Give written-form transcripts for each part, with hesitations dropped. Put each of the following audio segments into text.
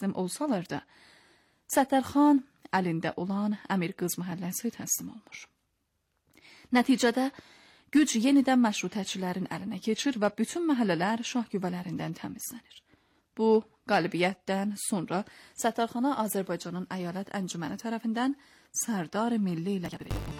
təslim olsalar da, Səttarxan əlində olan Əmir Qız məhəlləsi təslim olmur. Nəticədə güc yenidən məşrutəçilərin əlinə keçir və bütün məhəllələr şah qüvvələrindən təmizlənir. Bu qalibiyyətdən sonra Səttarxana Azərbaycanın əyalət əncüməni tərəfindən Sərdar Milli ilə verildi.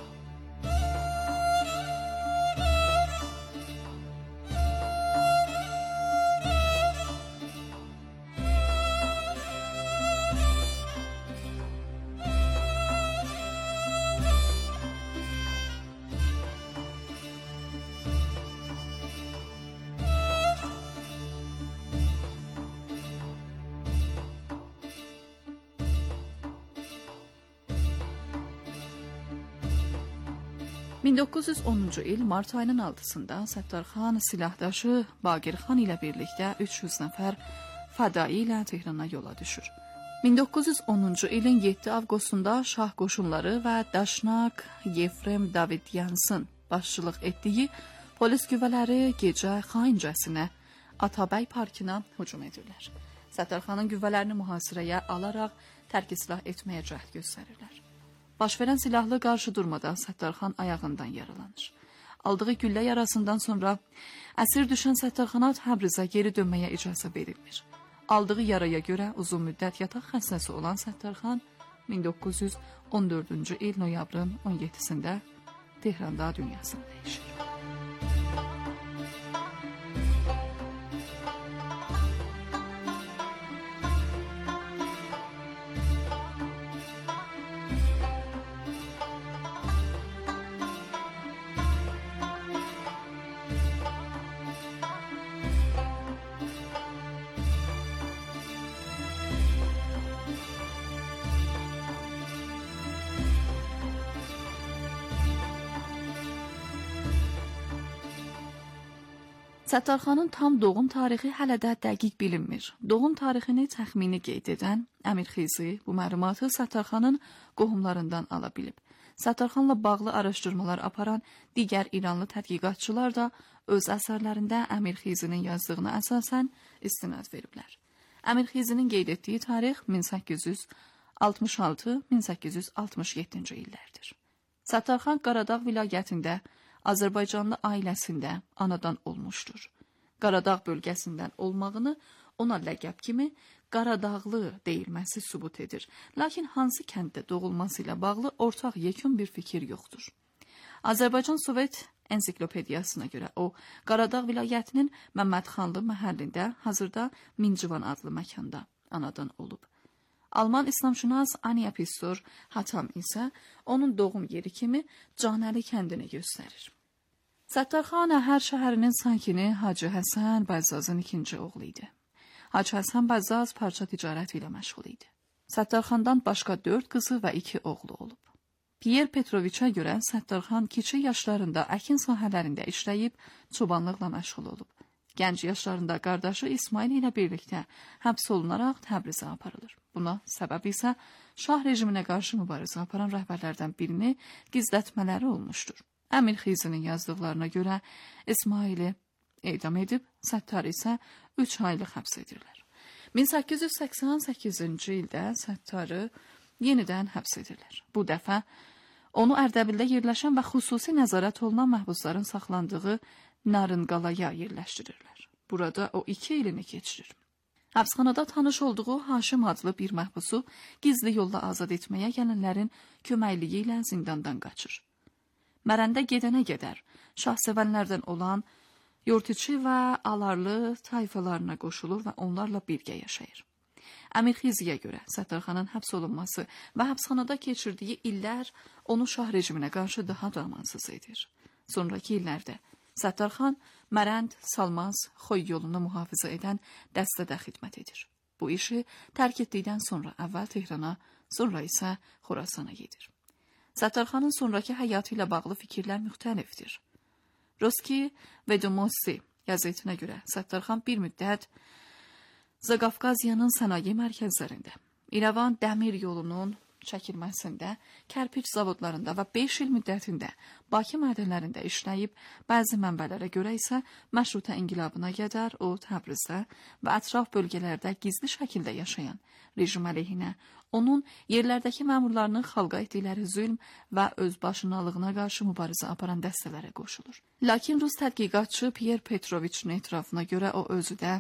...1910-cu il mart ayının 6-sında Səttarxan silahdaşı Baqirxan ilə birlikdə 300 nəfər fədai ilə Tehrana yola düşür. 1910-cu ilin 7 avqustunda şah qoşunları və Daşnaq Yefrem Davidyansın başçılıq etdiyi polis qüvvələri gecə xaincəsinə Atabəy parkına hücum edirlər. Səttarxanın qüvvələrini mühasirəyə alaraq tərk-islah etməyə cəhd göstərirlər. Baş verən silahlı qarşı durmada Səttarxan ayağından yaralanır. Aldığı güllə yarasından sonra əsir düşən Səttarxana Təbrizə geri dönməyə icazə verilmir. Aldığı yaraya görə uzun müddət yataq xəstəsi olan Səttarxan 1914-cü il noyabrın 17-sində Tehranda dünyasını dəyişir. Səttarxanın tam doğum tarixi hələ də dəqiq bilinmir. Doğum tarixini təxmini qeyd edən Əmir Xizi bu məlumatı Səttarxanın qohumlarından ala bilib. Səttarxanla bağlı araşdırmalar aparan digər İranlı tədqiqatçılar da öz əsərlərində Əmir Xizinin yazdığına əsasən istinad veriblər. Əmir Xizinin qeyd etdiyi tarix 1866-1867-ci illərdir. Səttarxan Qaradağ vilayətində Azərbaycanlı ailəsində anadan olmuşdur. Qaradağ bölgəsindən olmağını ona ləqəb kimi Qaradağlı deyilməsi sübut edir. Lakin hansı kənddə doğulması ilə bağlı ortaq yekun bir fikir yoxdur. Azərbaycan Sovet ensiklopediyasına görə o, Qaradağ vilayətinin Məmmədxanlı məhəllində hazırda Mincivan adlı məkanda anadan olub. Alman İslamşünas Ania Pistor Hatam isə onun doğum yeri kimi Canəli kəndini göstərir. Səttarxan hər şəhərinin sakini Hacı Həsən Bəzzazın ikinci oğlu idi. Hacı Həsən Bəzzaz parça ticarəti ilə məşğul idi. Səttarxandan başqa 4 qızı və 2 oğlu olub. Pierre Petroviçə görə Səttarxan kiçik yaşlarında əkin sahələrində işləyib çobanlıqla məşğul olub. Gənc yaşlarında qardaşı İsmail ilə birlikdə həbs olunaraq Təbrizə aparılır. Buna səbəb isə şah rejiminə qarşı mübarizə aparan rəhbərlərdən birini gizlətmələri olmuşdur. Əmir Xizinin yazdıqlarına görə İsmaili edam edib, Səttar isə 3 aylıq həbs edirlər. 1888-ci ildə Səttarı yenidən həbs edirlər. Bu dəfə onu Ərdəbildə yerləşən və xüsusi nəzarət olunan məhbusların saxlandığı Narınqalaya yerləşdirirlər. Burada o 2 ilini keçirir. Həbsxanada tanış olduğu Haşim adlı bir məhbusu gizli yolla azad etməyə gələnlərin köməkliyi ilə zindandan qaçır. Mərəndə gedənə qədər şahsevənlərdən olan Yortiçi və Alarlı tayfalarına qoşulur və onlarla birgə yaşayır. Əmir Xiziyə görə Səttarxanın həbs olunması və həbsxanada keçirdiyi illər onu şah rejiminə qarşı daha da amansız edir. Sonraki illərdə Səttarxan Mərənd, Salmaz, Xoy yolunu mühafizə edən dəstədə xidmət edir. Bu işi tərk etdikdən sonra əvvəl Tehrana, sonra isə Xorasana gedir. Səttarxanın sonraki həyatı ilə bağlı fikirlər müxtəlifdir. Roski Vedomosti qəzetinə görə Səttarxan bir müddət Zaqafqaziyanın sənaye mərkəzlərində, İrəvan dəmir yolunun çəkilməsində, kərpiç zavodlarında və 5 il müddətində Bakı mədənlərində işləyib, bəzi mənbələrə görə isə məşrutə inqilabına qədər o Təbrizdə və ətraf bölgələrdə gizli şəkildə yaşayan rejim əleyhinə, onun yerlərdəki məmurlarının xalqa etdikləri zülm və özbaşınalığına qarşı mübarizə aparan dəstələrə qoşulur. Lakin rus tədqiqatçı Pierre Petrovich'in etirafına görə o özü də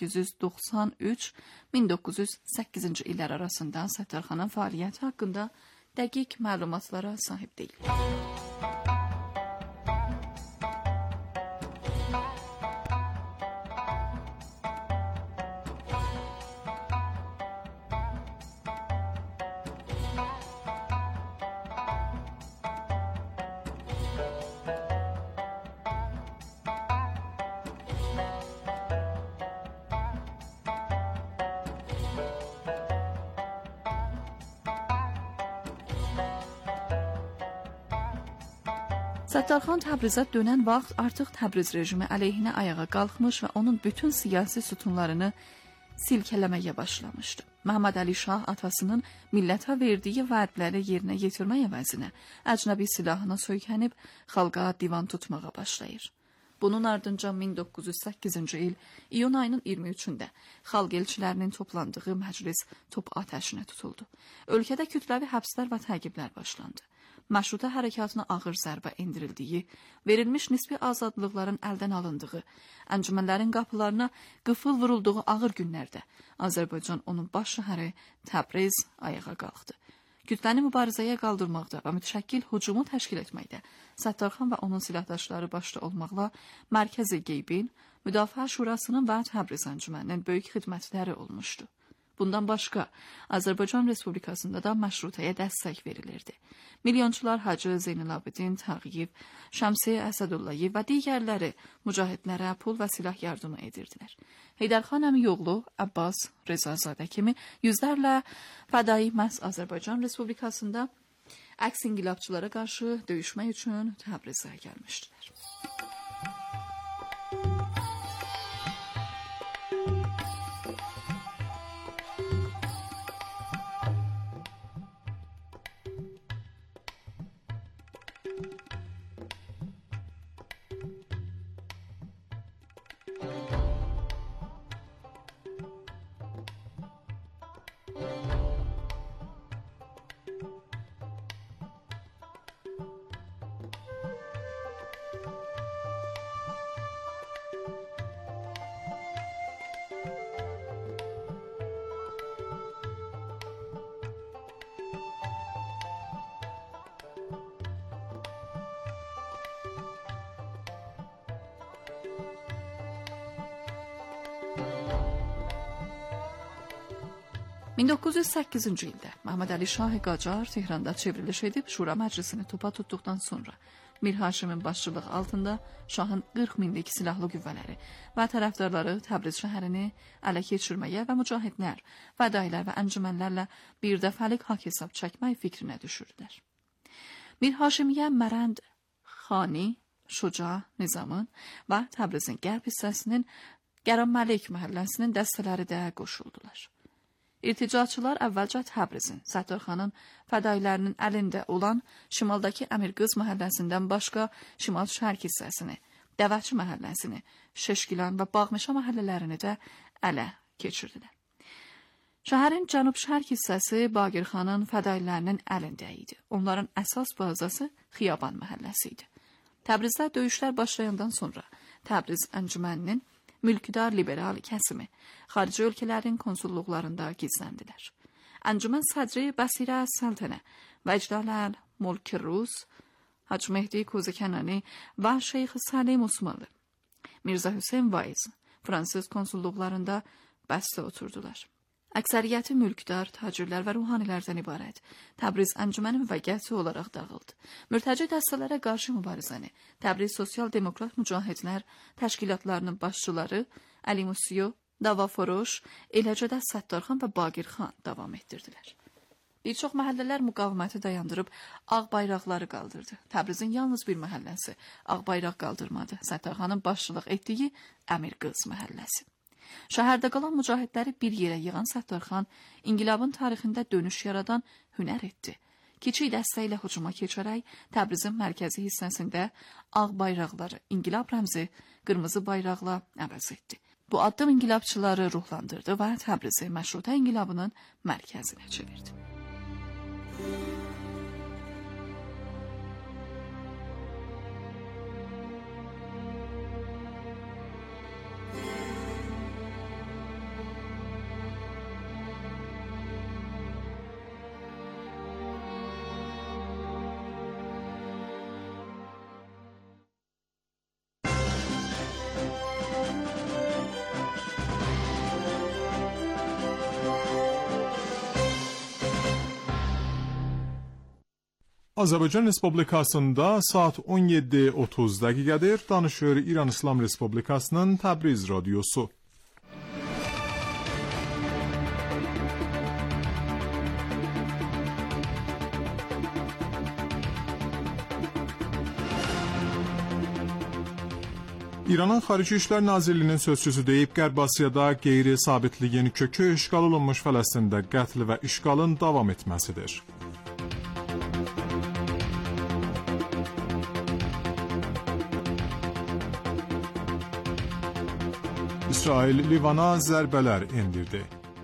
1893-1908-ci illər arasında Səttarxanın fəaliyyəti haqqında dəqiq məlumatlara sahib deyil. Səttarxan Təbrizə dönən vaxt artıq Təbriz rejimi əleyhinə ayağa qalxmış və onun bütün siyasi sütunlarını silkələməyə başlamışdı. Məhəmməd Əli Şah atasının millətə verdiyi vədləri yerinə yetirmək əvəzinə əcnəbi silahına söykənib xalqa divan tutmağa başlayır. Bunun ardınca 1908-ci il iyun ayının 23-də xalq elçilərinin toplandığı məclis top atəşinə tutuldu. Ölkədə kütləvi həbslər və təqiblər başlandı. Məşrutə hərəkatına ağır zərbə endirildiyi, verilmiş nisbi azadlıqların əldən alındığı, əncümənlərin qapılarına qıfıl vurulduğu ağır günlərdə Azərbaycan onun baş şəhəri Təbriz ayağa qalxdı. Kütləni mübarizəyə qaldırmaqda və mütəşəkkil hücumu təşkil etməkdə Səttarxan və onun silahdaşları başda olmaqla Mərkəzi Qeybin, Müdafiə Şurasının və Təbriz əncüməninin böyük xidmətləri olmuşdu. Bundan başqa, Azərbaycan Respublikasında da məşrutəyə dəstək verilirdi. Milyonçular Hacı Zeynalabdin Tağıyev, Şəmsi Əsədullayev və digərləri mücahidlərə pul və silah yardımı edirdilər. Heydərxan Əmiyoğlu, Abbas Rezazadə kimi yüzlərlə fədai məhz Azərbaycan Respublikasında əks inqilabçılara qarşı döyüşmək üçün Təbrizə gəlmişdilər. 1908-ci ildə Məhəmməd Əli Şah Qacar Tehranda çevriliş edib Şura Məclisini topa tutduqdan sonra Mir Haşimin başçılığı altında Şahın 40 minlik silahlı qüvvələri və tərəfdarları Təbriz şəhərini ələ keçirməyə və mücahidlər, fədailər və əncümənlərlə bir dəfəlik haqq hesab çəkmək fikrinə düşürdülər. Mir Haşimiyyə Mərənd Xani, Şuca Nizamın və Təbrizin qərb hissəsinin Qəram Məlik məhəlləsinin dəstələri də qoşuldular. İrticaçılar əvvəlcə Təbrizin, Səttarxanın fədailərinin əlində olan şimaldakı Əmirqız məhəlləsindən başqa şimal-şərq hissəsini, Dəvəçi məhəlləsini, Şeşkilan və Bağmeşə məhəllələrini də ələ keçirdilər. Şəhərin cənub-şərq hissəsi Baqirxanın fədailərinin əlində idi. Onların əsas bazası Xiyaban məhəlləsi idi. Təbrizdə döyüşlər başlayandan sonra Təbriz əncüməninin mülkdar liberal kəsimi xarici ölkələrin konsulluqlarında gizləndilər. Əncümən sədri Bəsirə Səltənə və Əcdaləl Mulk Rus, Hacı Mehdi Kozəkənani və Şeyx Səlim Osmanlı, Mirzə Hüseyn Vaiz fransız konsulluqlarında bəstə oturdular. Əksəriyyəti mülkdar, tacirlər və ruhanilərdən ibarət Təbriz əncüməni müvəqqəti olaraq dağıldı. Mürtəci dəstələrə qarşı mübarizəni Təbriz Sosial-Demokrat Mücahidlər təşkilatlarının başçıları Əli Musiyo, Dava Foroş, eləcə də Səttarxan və Baqirxan davam etdirdilər. Bir çox məhəllələr müqaviməti dayandırıb ağ bayraqları qaldırdı. Təbrizin yalnız bir məhəlləsi ağ bayraq qaldırmadı. Səttarxanın başçılıq etdiyi Əmirqız məhəlləsi. Şəhərdə qalan mücahidləri bir yerə yığan Səttarxan inqilabın tarixində dönüş yaradan hünər etdi. Kiçik dəstə ilə hücuma keçərək Təbrizin mərkəzi hissəsində ağ bayraqları inqilab rəmzi qırmızı bayraqla əvəz etdi. Bu addım inqilabçıları ruhlandırdı və Təbrizi məşrutə inqilabının mərkəzinə çevirdi. Azərbaycan Respublikasında saat 17:30 dəqiqədir. Danışır İran İslam Respublikasının Təbriz radiosu. İranın Xarici İşlər Nazirliyinin sözçüsü deyib, Qərb Asiyada qeyri-sabitliyin kökü işğal olunmuş Fələstində qətl və işğalın davam etməsidir. İsrail Livana zərbələr endirdi.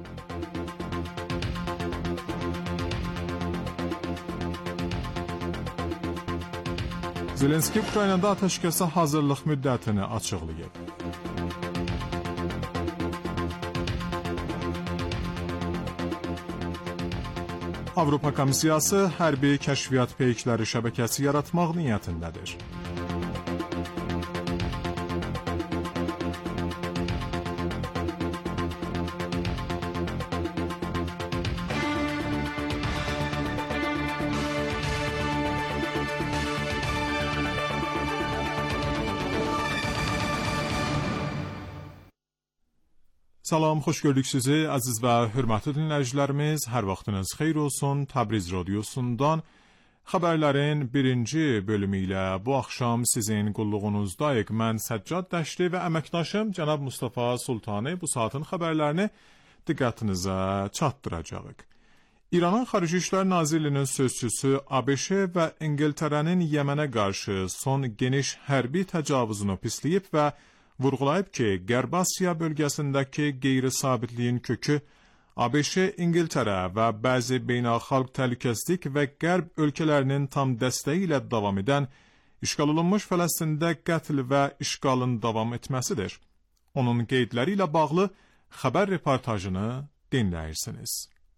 Zelenski Ukraynada atəşkəsə hazırlıq müddətini açıqlayıb. Avropa Komissiyası hərbi kəşfiyyat peykləri şəbəkəsi yaratmaq niyyətindədir. Salam, xoş gördük sizi əziz və hörmətli dinləyicilərimiz. Hər vaxtınız xeyir olsun. Təbriz radiosundan xəbərlərin birinci bölümü ilə bu axşam sizin qulluğunuzdayıq. Mən Səccad Dəşti və əməkdaşım cənab Mustafa Sultani bu saatin xəbərlərini diqqətinizə çatdıracağıq. İranın Xarici İşlər Nazirliyinin sözçüsü ABŞ və İngiltərənin Yəmənə qarşı son geniş hərbi təcavüzünü pisləyib və vurğulayıb ki, Qərb Asiya bölgəsindəki qeyri-sabitliyin kökü ABŞ, İngiltərə və bəzi beynəlxalq təhlükəsizlik və Qərb ölkələrinin tam dəstəyi ilə davam edən işğal olunmuş Fələstində qətl və işğalın davam etməsidir. Onun qeydləri ilə bağlı xəbər reportajını dinləyirsiniz.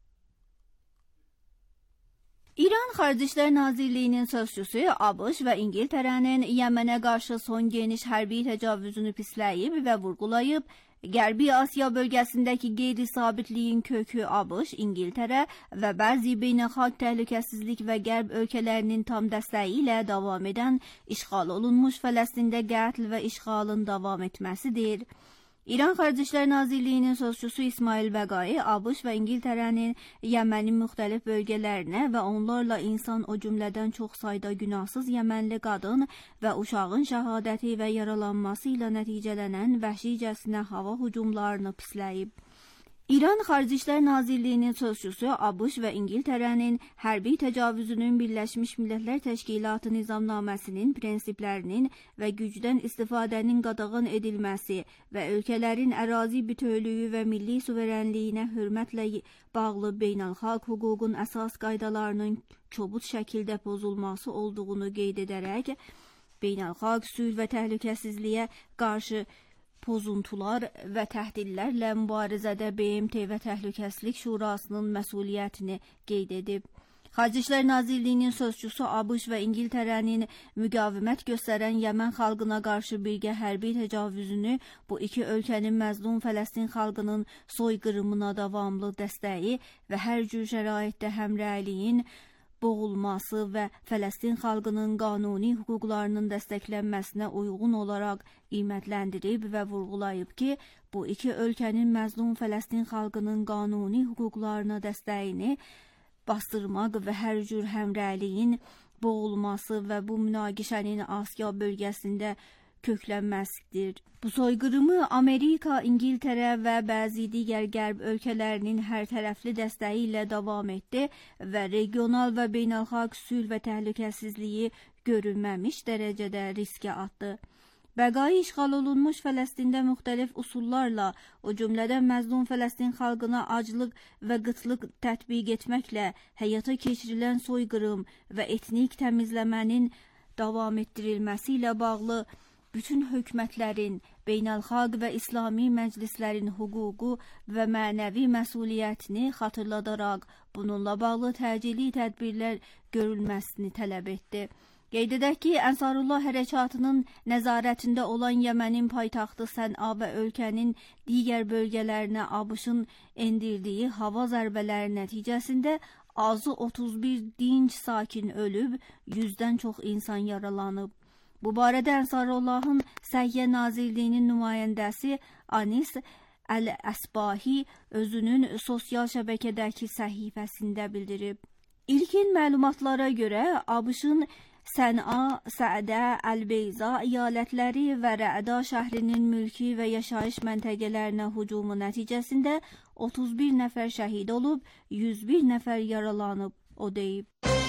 İran Xarici İşlər Nazirliyinin sözçüsü ABŞ və İngiltərənin Yəmənə qarşı son geniş hərbi təcavüzünü pisləyib və vurğulayıb, Qərbi Asiya bölgəsindəki qeyri-sabitliyin kökü ABŞ, İngiltərə və bəzi beynəlxalq təhlükəsizlik və Qərb ölkələrinin tam dəstəyi ilə davam edən işğal olunmuş Fələstində qətl və işğalın davam etməsidir. İran Xarici İşlər Nazirliyinin sözçüsü İsmail Bəqai, ABŞ və İngiltərənin Yəmənin müxtəlif bölgələrinə və onlarla insan o cümlədən çox sayda günahsız Yəmənli qadın və uşağın şəhadəti və yaralanması ilə nəticələnən vəhşicəsinə hava hücumlarını pisləyib. İran Xarici İşlər Nazirliyinin sözçüsü ABŞ və İngiltərənin hərbi təcavüzünün Birləşmiş Millətlər Təşkilatı nizamnaməsinin prinsiplərinin və gücdən istifadənin qadağan edilməsi və ölkələrin ərazi bütövlüyü və milli suverenliyinə hörmətlə bağlı beynəlxalq hüququn əsas qaydalarının kobud şəkildə pozulması olduğunu qeyd edərək, beynəlxalq sülh və təhlükəsizliyə qarşı pozuntular və təhdidlərlə mübarizədə BMT və Təhlükəsizlik Şurasının məsuliyyətini qeyd edib. Xarici İşlər Nazirliyinin sözçüsü ABŞ və İngiltərənin müqavimət göstərən Yəmən xalqına qarşı birgə hərbi təcavüzünü bu iki ölkənin məzlum Fələstin xalqının soyqırımına davamlı dəstəyi və hər cür şəraitdə həmrəyliyin boğulması və Fələstin xalqının qanuni hüquqlarının dəstəklənməsinə uyğun olaraq qiymətləndirib və vurğulayıb ki, bu iki ölkənin məzlum Fələstin xalqının qanuni hüquqlarına dəstəyini bastırmaq və hər cür həmrəyliyin boğulması və bu münaqişənin Asiya bölgəsində köklənməsidir. Bu soyqırımı Amerika, İngiltərə və bəzi digər qərb ölkələrinin hər tərəfli dəstəyi ilə davam etdi və regional və beynəlxalq sülh və təhlükəsizliyi görünməmiş dərəcədə riskə atdı. Bəqai işğal olunmuş Fələstində müxtəlif usullarla, o cümlədən məzlum Fələstin xalqına aclıq və qıtlıq tətbiq etməklə həyata keçirilən soyqırım və etnik təmizləmənin davam etdirilməsi ilə bağlı bütün hökumətlərin, beynəlxalq və İslami məclislərin hüququ və mənəvi məsuliyyətini xatırladaraq bununla bağlı təcili tədbirlər görülməsini tələb etdi. Qeyd edək ki, Ənsarullah hərəkatının nəzarətində olan Yəmənin paytaxtı Sən'a və ölkənin digər bölgələrinə ABŞ-ın endirdiyi hava zərbələri nəticəsində azı 31 dinc sakin ölüb, 100-dən çox insan yaralanıb. Bu barədə Ənsarullahın Səhiyyə Nazirliyinin nümayəndəsi Anis Əl-Əsbahi özünün sosial şəbəkədəki səhifəsində bildirib. İlkin məlumatlara görə ABŞ-ın Sən'a, Səədə, Əl-Beyza əyalətləri və Rəəda şəhrinin mülki və yaşayış məntəqələrinə hücumu nəticəsində 31 nəfər şəhid olub, 101 nəfər yaralanıb, o deyib.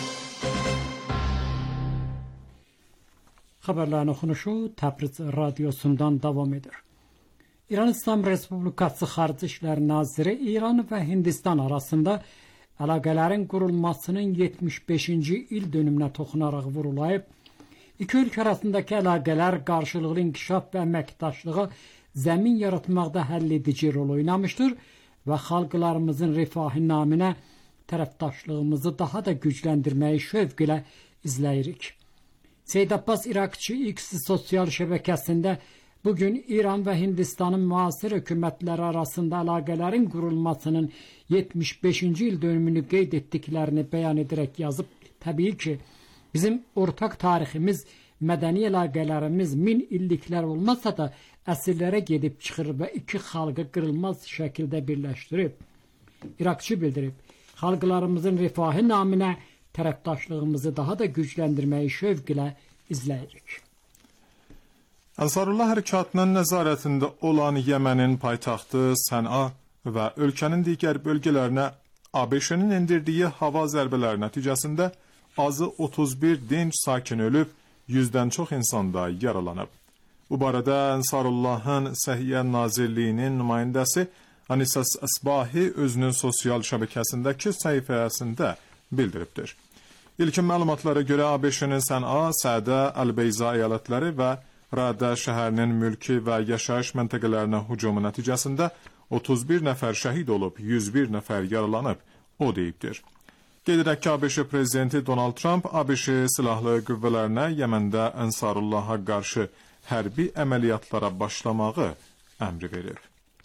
Xəbərlərin oxunuşu Təbriz radiosundan davam edir. İran İslam Respublikası Xarici İşlər Naziri İran və Hindistan arasında əlaqələrin qurulmasının 75-ci il dönümünə toxunaraq vurğulayıb, iki ölkə arasındakı əlaqələr qarşılıqlı inkişaf və əməkdaşlığa zəmin yaratmaqda həlledici rol oynamışdır və xalqlarımızın rifahı naminə tərəfdaşlığımızı daha da gücləndirməyi şövq ilə izləyirik. Seyyid Abbas İraqçı X sosial şəbəkəsində bugün İran və Hindistanın müasir hökumətləri arasında əlaqələrin qurulmasının 75-ci il dönümünü qeyd etdiklərini bəyan edərək yazıb. Təbii ki, bizim ortaq tariximiz, mədəni əlaqələrimiz 1000 illiklər olmasa da əsrlərə gedib çıxır və iki xalqı qırılmaz şəkildə birləşdirib. İraqçı bildirib, xalqlarımızın rifahı naminə tərəfdaşlığımızı daha da gücləndirməyi şövq ilə izləyirik. Ənsarullah hərəkatının nəzarətində olan Yəmənin paytaxtı Sən'a və ölkənin digər bölgələrinə ABŞ-nin endirdiyi hava zərbələri nəticəsində azı 31 dinc sakin ölüb, 100-dən çox insan da yaralanıb. Bu barədə Ənsarullahın Səhiyyə Nazirliyinin nümayəndəsi Anis Əsbahi özünün sosial şəbəkəsindəki səhifəsində bildiribdir. İlkin məlumatlara görə ABŞ-nin Sən'a, Səədə, Əl-Beyza əyalətləri və Rəədə şəhərinin mülki və yaşayış məntəqələrinə hücumu nəticəsində 31 nəfər şəhid olub, 101 nəfər yaralanıb, o deyibdir. Qeyd edək ki, ABŞ prezidenti Donald Trump ABŞ silahlı qüvvələrinə Yəməndə Ənsarullaha qarşı hərbi əməliyyatlara başlamağı əmri verir.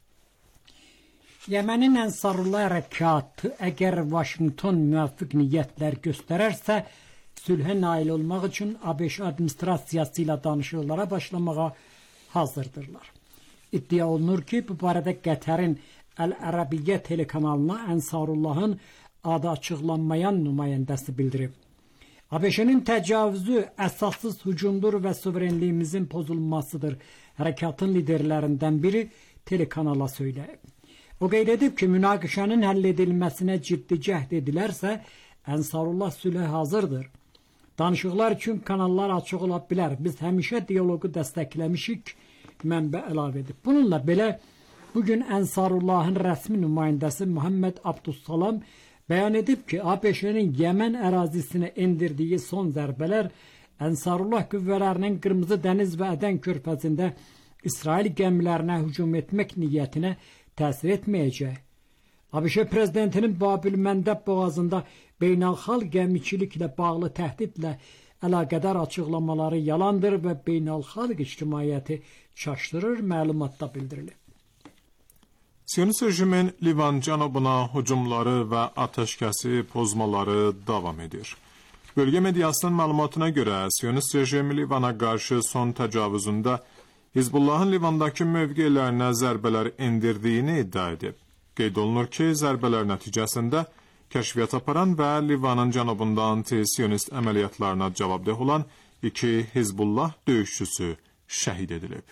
Yəmənin Ənsarullah hərəkatı əgər Vaşinqton müvafiq niyyətlər göstərərsə, sülhə nail olmaq üçün ABŞ administrasiyası ilə danışıqlara başlamağa hazırdırlar. İddia olunur ki, bu barədə Qətərin Əl-Ərəbiyyə telekanalına Ənsarullahın adı açıqlanmayan nümayəndəsi bildirib. ABŞ-nin təcavüzü əsassız hücumdur və suverenliyimizin pozulmasıdır. Hərəkatın liderlərindən biri telekanala söyləyib. O qeyd edib ki, münaqişənin həll edilməsinə ciddi cəhd edilərsə, Ənsarullah sülhə hazırdır. Danışıqlar üçün kanallar açıq ola bilər. Biz həmişə diyaloqu dəstəkləmişik, mənbə əlavə edib. Bununla belə, bugün Ənsarullahın rəsmi nümayəndəsi Muhammed Abdussalam bəyan edib ki, ABŞ-nin Yəmən ərazisinə endirdiyi son zərbələr Ənsarullah qüvvələrinin Qırmızı dəniz və Ədən körfəzində İsrail gəmilərinə hücum etmək niyyətinə təsir etməyəcək. ABŞ prezidentinin Babil-Məndəb boğazında beynəlxalq gəmiçiliklə bağlı təhdidlə əlaqədar açıqlamaları yalandır və beynəlxalq ictimaiyyəti çaşdırır, məlumatda bildirilib. Siyonist rejimin Livan cənubuna hücumları və atəşkəsi pozmaları davam edir. Bölgə mediasının məlumatına görə Siyonist rejim Livana qarşı son təcavüzündə Hizbullahın Livandakı mövqelərinə zərbələr endirdiyini iddia edib. Qeyd olunur ki, zərbələr nəticəsində kəşfiyyat aparan və Livanın cənubunda anti-siyonist əməliyyatlarına cavabdeh olan 2 Hizbullah döyüşçüsü şəhid edilib.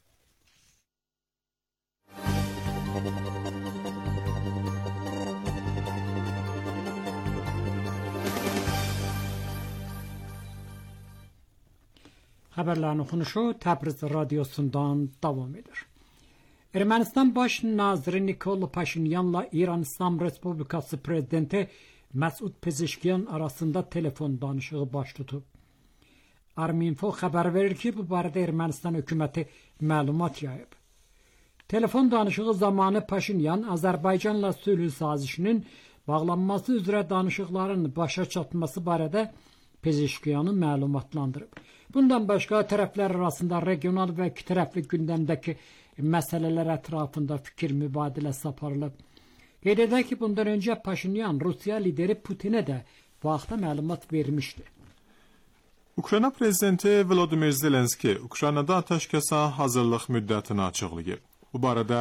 Xəbərlərin oxunuşu Təbriz radiosundan davam edir. Ermənistan baş naziri Nikol Paşinyanla İran İslam Respublikası prezidenti Məsud Pezeşkiyan arasında telefon danışığı baş tutub. Arminfo xəbər verir ki, bu barədə Ermənistan hökuməti məlumat yayıb. Telefon danışığı zamanı Paşinyan Azərbaycanla sülh sazişinin bağlanması üzrə danışıqların başa çatması barədə Pezeşkiyanı məlumatlandırıb. Bundan başqa tərəflər arasında regional və ikitərəfli gündəmdəki məsələlər ətrafında fikir mübadiləsi aparılıb. Qeyd edək ki, bundan öncə Paşinyan Rusiya lideri Putinə də bu haqda məlumat vermişdi. Ukrayna prezidenti Volodymyr Zelenski Ukraynada atəşkəsə hazırlıq müddətini açıqlayıb. Bu barədə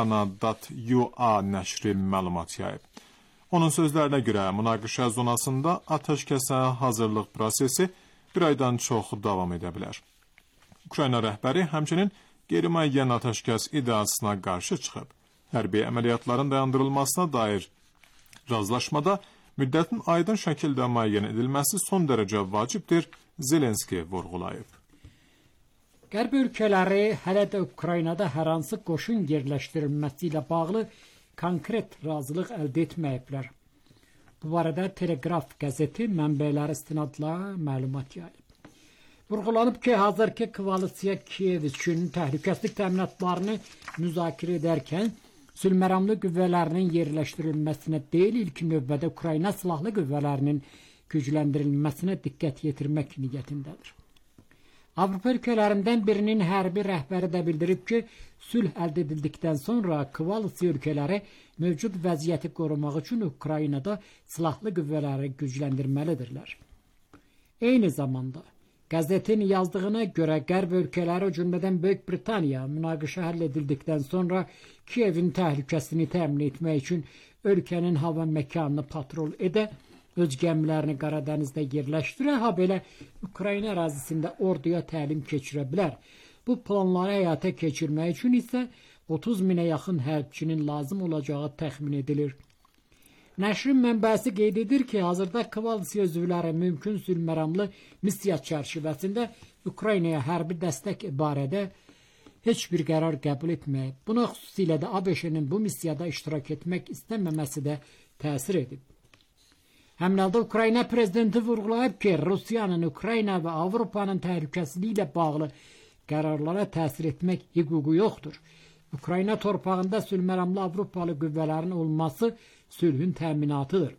Strana.ua nəşri məlumat yayıb. Onun sözlərinə görə münaqişə zonasında atəşkəsə hazırlıq prosesi bir aydan çox davam edə bilər. Ukrayna rəhbəri həmçinin qeyri-müəyyən atəşkəs iddiasına qarşı çıxıb. Hərbi əməliyyatların dayandırılmasına dair razılaşmada müddətin aydın şəkildə müəyyən edilməsi son dərəcə vacibdir, Zelenski vurğulayıb. Qərb ölkələri hələ də Ukraynada hər hansı qoşun yerləşdirilməsi ilə bağlı konkret razılıq əldə etməyiblər. Bu barədə Telegraf qəzeti mənbələri istinadla məlumat yayıb. Vurğulanıb ki, hazırki koalisiya Kiyev üçün təhlükəsizlik təminatlarını müzakirə edərkən sülhməramlı qüvvələrinin yerləşdirilməsinə deyil, ilk növbədə Ukrayna silahlı qüvvələrinin gücləndirilməsinə diqqət yetirmək niyyətindədir. Avropa ölkələrindən birinin hərbi rəhbəri də bildirib ki, sülh əldə edildikdən sonra koalisiya ölkələri mövcud vəziyyəti qorumaq üçün Ukraynada silahlı qüvvələri gücləndirməlidirlər. Eyni zamanda qəzetin yazdığına görə Qərb ölkələri, o cümlədən Böyük Britaniya, münaqişə həll edildikdən sonra Kiyevin təhlükəsini təmin etmək üçün ölkənin hava məkanını patrol edə, öz gəmilərini Qaradənizdə yerləşdirə, ha belə Ukrayna ərazisində orduya təlim keçirə bilər. Bu planları həyata keçirmək üçün isə 30 minə yaxın hərbçinin lazım olacağı təxmin edilir. Nəşrin mənbəsi qeyd edir ki, hazırda koalisiya üzvləri mümkün sülhməramlı missiya çərçivəsində Ukraynaya hərbi dəstək barədə heç bir qərar qəbul etməyib. Buna xüsusilə də ABŞ-nin bu missiyada iştirak etmək istəməməsi də təsir edib. Həmin halda Ukrayna prezidenti vurğulayıb ki, Rusiyanın Ukrayna və Avropanın təhlükəsizliyi ilə bağlı qərarlara təsir etmək hüququ yoxdur. Ukrayna torpağında sülhməramlı Avropalı qüvvələrin olması sülhün təminatıdır.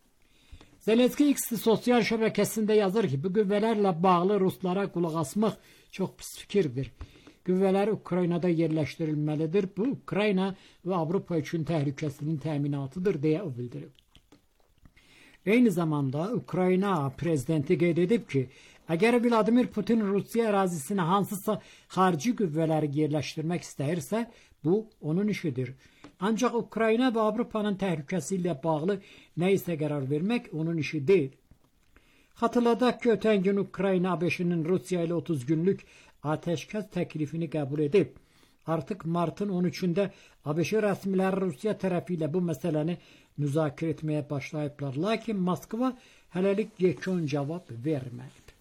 Zelenski X sosial şəbəkəsində yazır ki, bu qüvvələrlə bağlı ruslara qulaq asmaq çox pis fikirdir. Qüvvələr Ukraynada yerləşdirilməlidir. Bu, Ukrayna və Avropa üçün təhlükəsizliyin təminatıdır, deyə o bildirib. Eyni zamanda Ukrayna prezidenti qeyd edib ki, əgər Vladimir Putin Rusiya ərazisinə hansısa xarici qüvvələri yerləşdirmək istəyirsə, bu onun işidir. Ancaq Ukrayna və Avropanın təhlükəsi ilə bağlı nə isə qərar vermək onun işi deyil. Xatırladaq ki, ötən gün Ukrayna ABŞ-nin Rusiya ilə 30 günlük atəşkəs təklifini qəbul edib. Artıq martın 13-də ABŞ rəsmiləri Rusiya tərəfi ilə bu məsələni müzakirə etməyə başlayıblar. Lakin Moskva hələlik yekun cavab verməyib.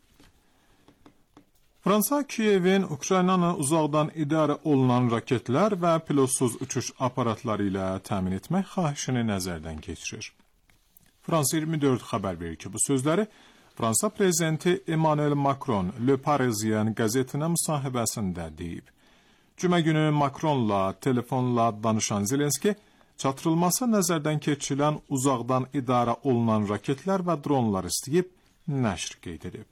Fransa Kiyevin Ukraynanı uzaqdan idarə olunan raketlər və pilotsuz uçuş aparatları ilə təmin etmək xahişini nəzərdən keçirir. Fransa 24 xəbər verir ki, bu sözləri Fransa prezidenti Emmanuel Macron Le Parisien qəzetinə müsahibəsində deyib. Cümə günü Macronla telefonla danışan Zelenski, çatdırılması nəzərdən keçirilən uzaqdan idarə olunan raketlər və dronlar istəyib, nəşr qeyd edib.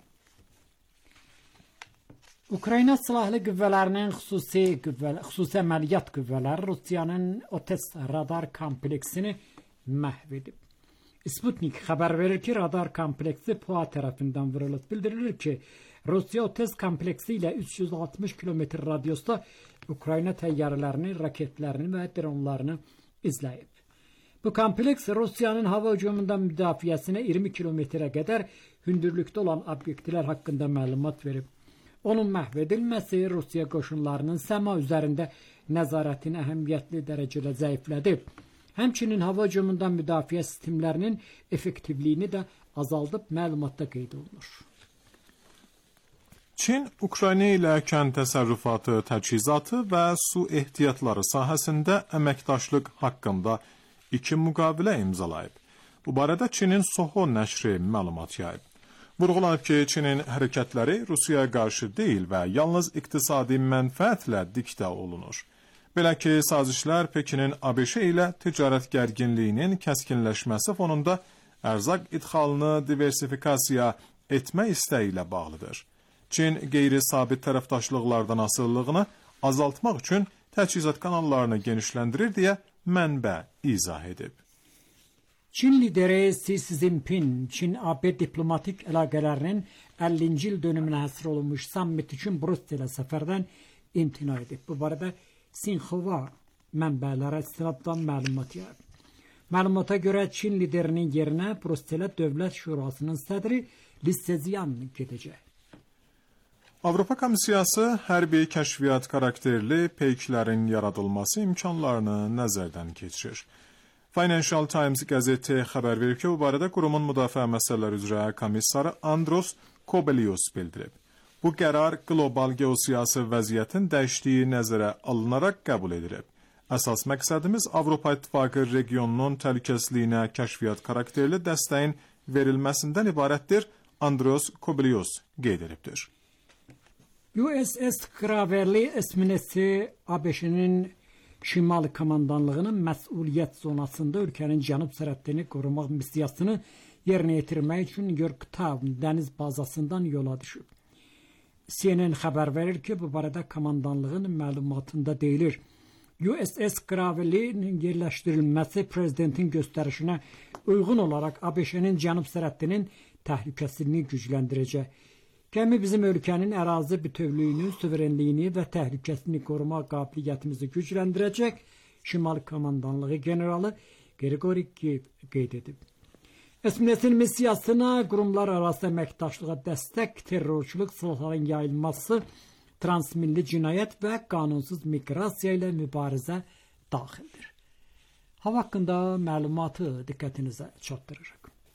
Ukrayna silahlı qüvvələrinin xüsusi əməliyyat qüvvələri Rusiyanın OTES radar kompleksini məhv edib. Sputnik xəbər verir ki, radar kompleksi PUA tərəfindən vurulub. Bildirilir ki, Rusiya OTES kompleksi ilə 360 kilometr radiusda Ukrayna təyyarələrini, raketlərini və dronlarını izləyib. Bu kompleks Rusiyanın hava hücumundan müdafiəsinə 20 kilometrə qədər hündürlükdə olan obyektlər haqqında məlumat verib. Onun məhv edilməsi Rusiya qoşunlarının səma üzərində nəzarətini əhəmiyyətli dərəcədə zəiflədib. Həmçinin hava hücumundan müdafiə sistemlərinin effektivliyini də azaldıb, məlumatda qeyd olunur. Çin, Ukrayna ilə kənd təsərrüfatı təchizatı və su ehtiyatları sahəsində əməkdaşlıq haqqında 2 müqavilə imzalayıb. Bu barədə Çinin Soho nəşri məlumat yayıb. Vurğulanıb ki, Çinin hərəkətləri Rusiyaya qarşı deyil və yalnız iqtisadi mənfəətlə diktə olunur. Belə ki, sazişlər Pekinin ABŞ ilə ticarət gərginliyinin kəskinləşməsi fonunda ərzaq idxalını diversifikasiya etmə istəyi ilə bağlıdır. Çin qeyri-sabit tərəfdaşlıqlardan asılılığını azaltmaq üçün təchizat kanallarını genişləndirir deyə mənbə izah edib. Çin lideri Xi Jinping, Çin-AB diplomatik əlaqələrinin 50-ci il dönümünə həsr olunmuş sammit üçün Brüsselə səfərdən imtina edib. Bu barədə Sinxua mənbələrə istinaddan məlumat yayıb. Məlumata görə Çin liderinin yerinə Brüsselə Dövlət Şurasının sədri Li Keqiang gedəcək. Avropa Komissiyası hərbi kəşfiyyat xarakterli peyklərin yaradılması imkanlarını nəzərdən keçirir. Financial Times qəzeti xəbər verir ki, bu barədə qurumun müdafiə məsələləri üzrə komissarı Andros Kobelius bildirib. Bu qərar qlobal geosiyasi vəziyyətin dəyişdiyi nəzərə alınaraq qəbul edilib. Əsas məqsədimiz Avropa İttifaqı regionunun təhlükəsizliyinə kəşfiyyat xarakterli dəstəyin verilməsindən ibarətdir, Andros Kobelius qeyd edibdir. USS Craverli esminesi ABŞ-nin Şimal Komandanlığının məsuliyyət zonasında ölkənin cənub sərhədini qorumaq missiyasını yerinə yetirmək üçün Yorktown dəniz bazasından yola düşüb. CNN xəbər verir ki, bu barədə komandanlığın məlumatında deyilir. USS Craverli-nin yerləşdirilməsi prezidentin göstərişinə uyğun olaraq ABŞ-nin cənub sərhədinin təhlükəsizliyini gücləndirəcək. Gəmi bizim ölkənin ərazi bütövlüyünü, suverenliyini və təhlükəsizliyini qoruma qabiliyyətimizi gücləndirəcək, Şimal Komandanlığı generalı Grigori qeyd edib. Esminesin missiyasına qurumlar arası əməkdaşlığa dəstək, terrorçuluq silahların yayılması, transmilli cinayət və qanunsuz miqrasiya ilə mübarizə daxildir. Hava haqqında məlumatı diqqətinizə çatdırırıq.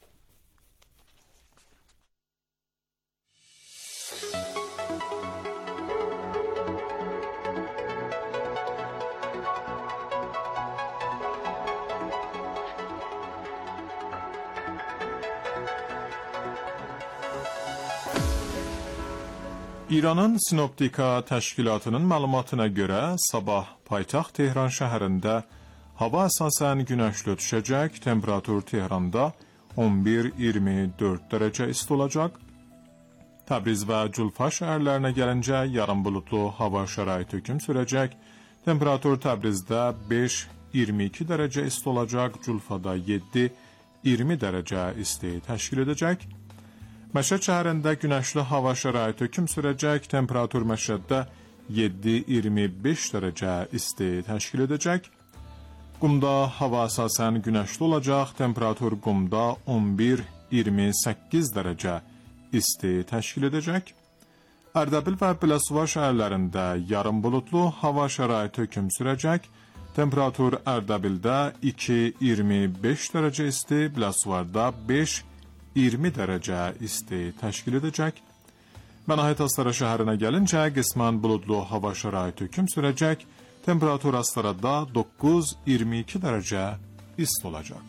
İranın Sinoptika təşkilatının məlumatına görə sabah paytaxt Tehran şəhərində hava əsasən günəşli düşəcək, temperatur Tehranda 11-24 dərəcə isti olacaq. Təbriz və Culfa şəhərlərinə gəlincə yarım bulutlu hava şəraiti hökm sürəcək, temperatur Təbrizdə 5-22 dərəcə isti olacaq, Culfada 7-20 dərəcə isti təşkil edəcək. Məşəd şəhərində günəşli hava şəraiti hökm sürəcək, temperatur Məşəddə 7-25 dərəcə isti təşkil edəcək. Qumda hava əsasən günəşli olacaq, temperatur Qumda 11-28 dərəcə isti təşkil edəcək. Ərdəbil və Biləsuvar şəhərlərində yarım bulutlu hava şəraiti hökm sürəcək, temperatur Ərdəbildə 2-25 dərəcə isti, Biləsuvarda 5-20 dərəcə isti təşkil edəcək. Mənahet Astara şəhərinə gəlincə, qismən buludlu hava şəraiti hökm sürəcək, temperatur Astarada 9-22 dərəcə isti olacaq.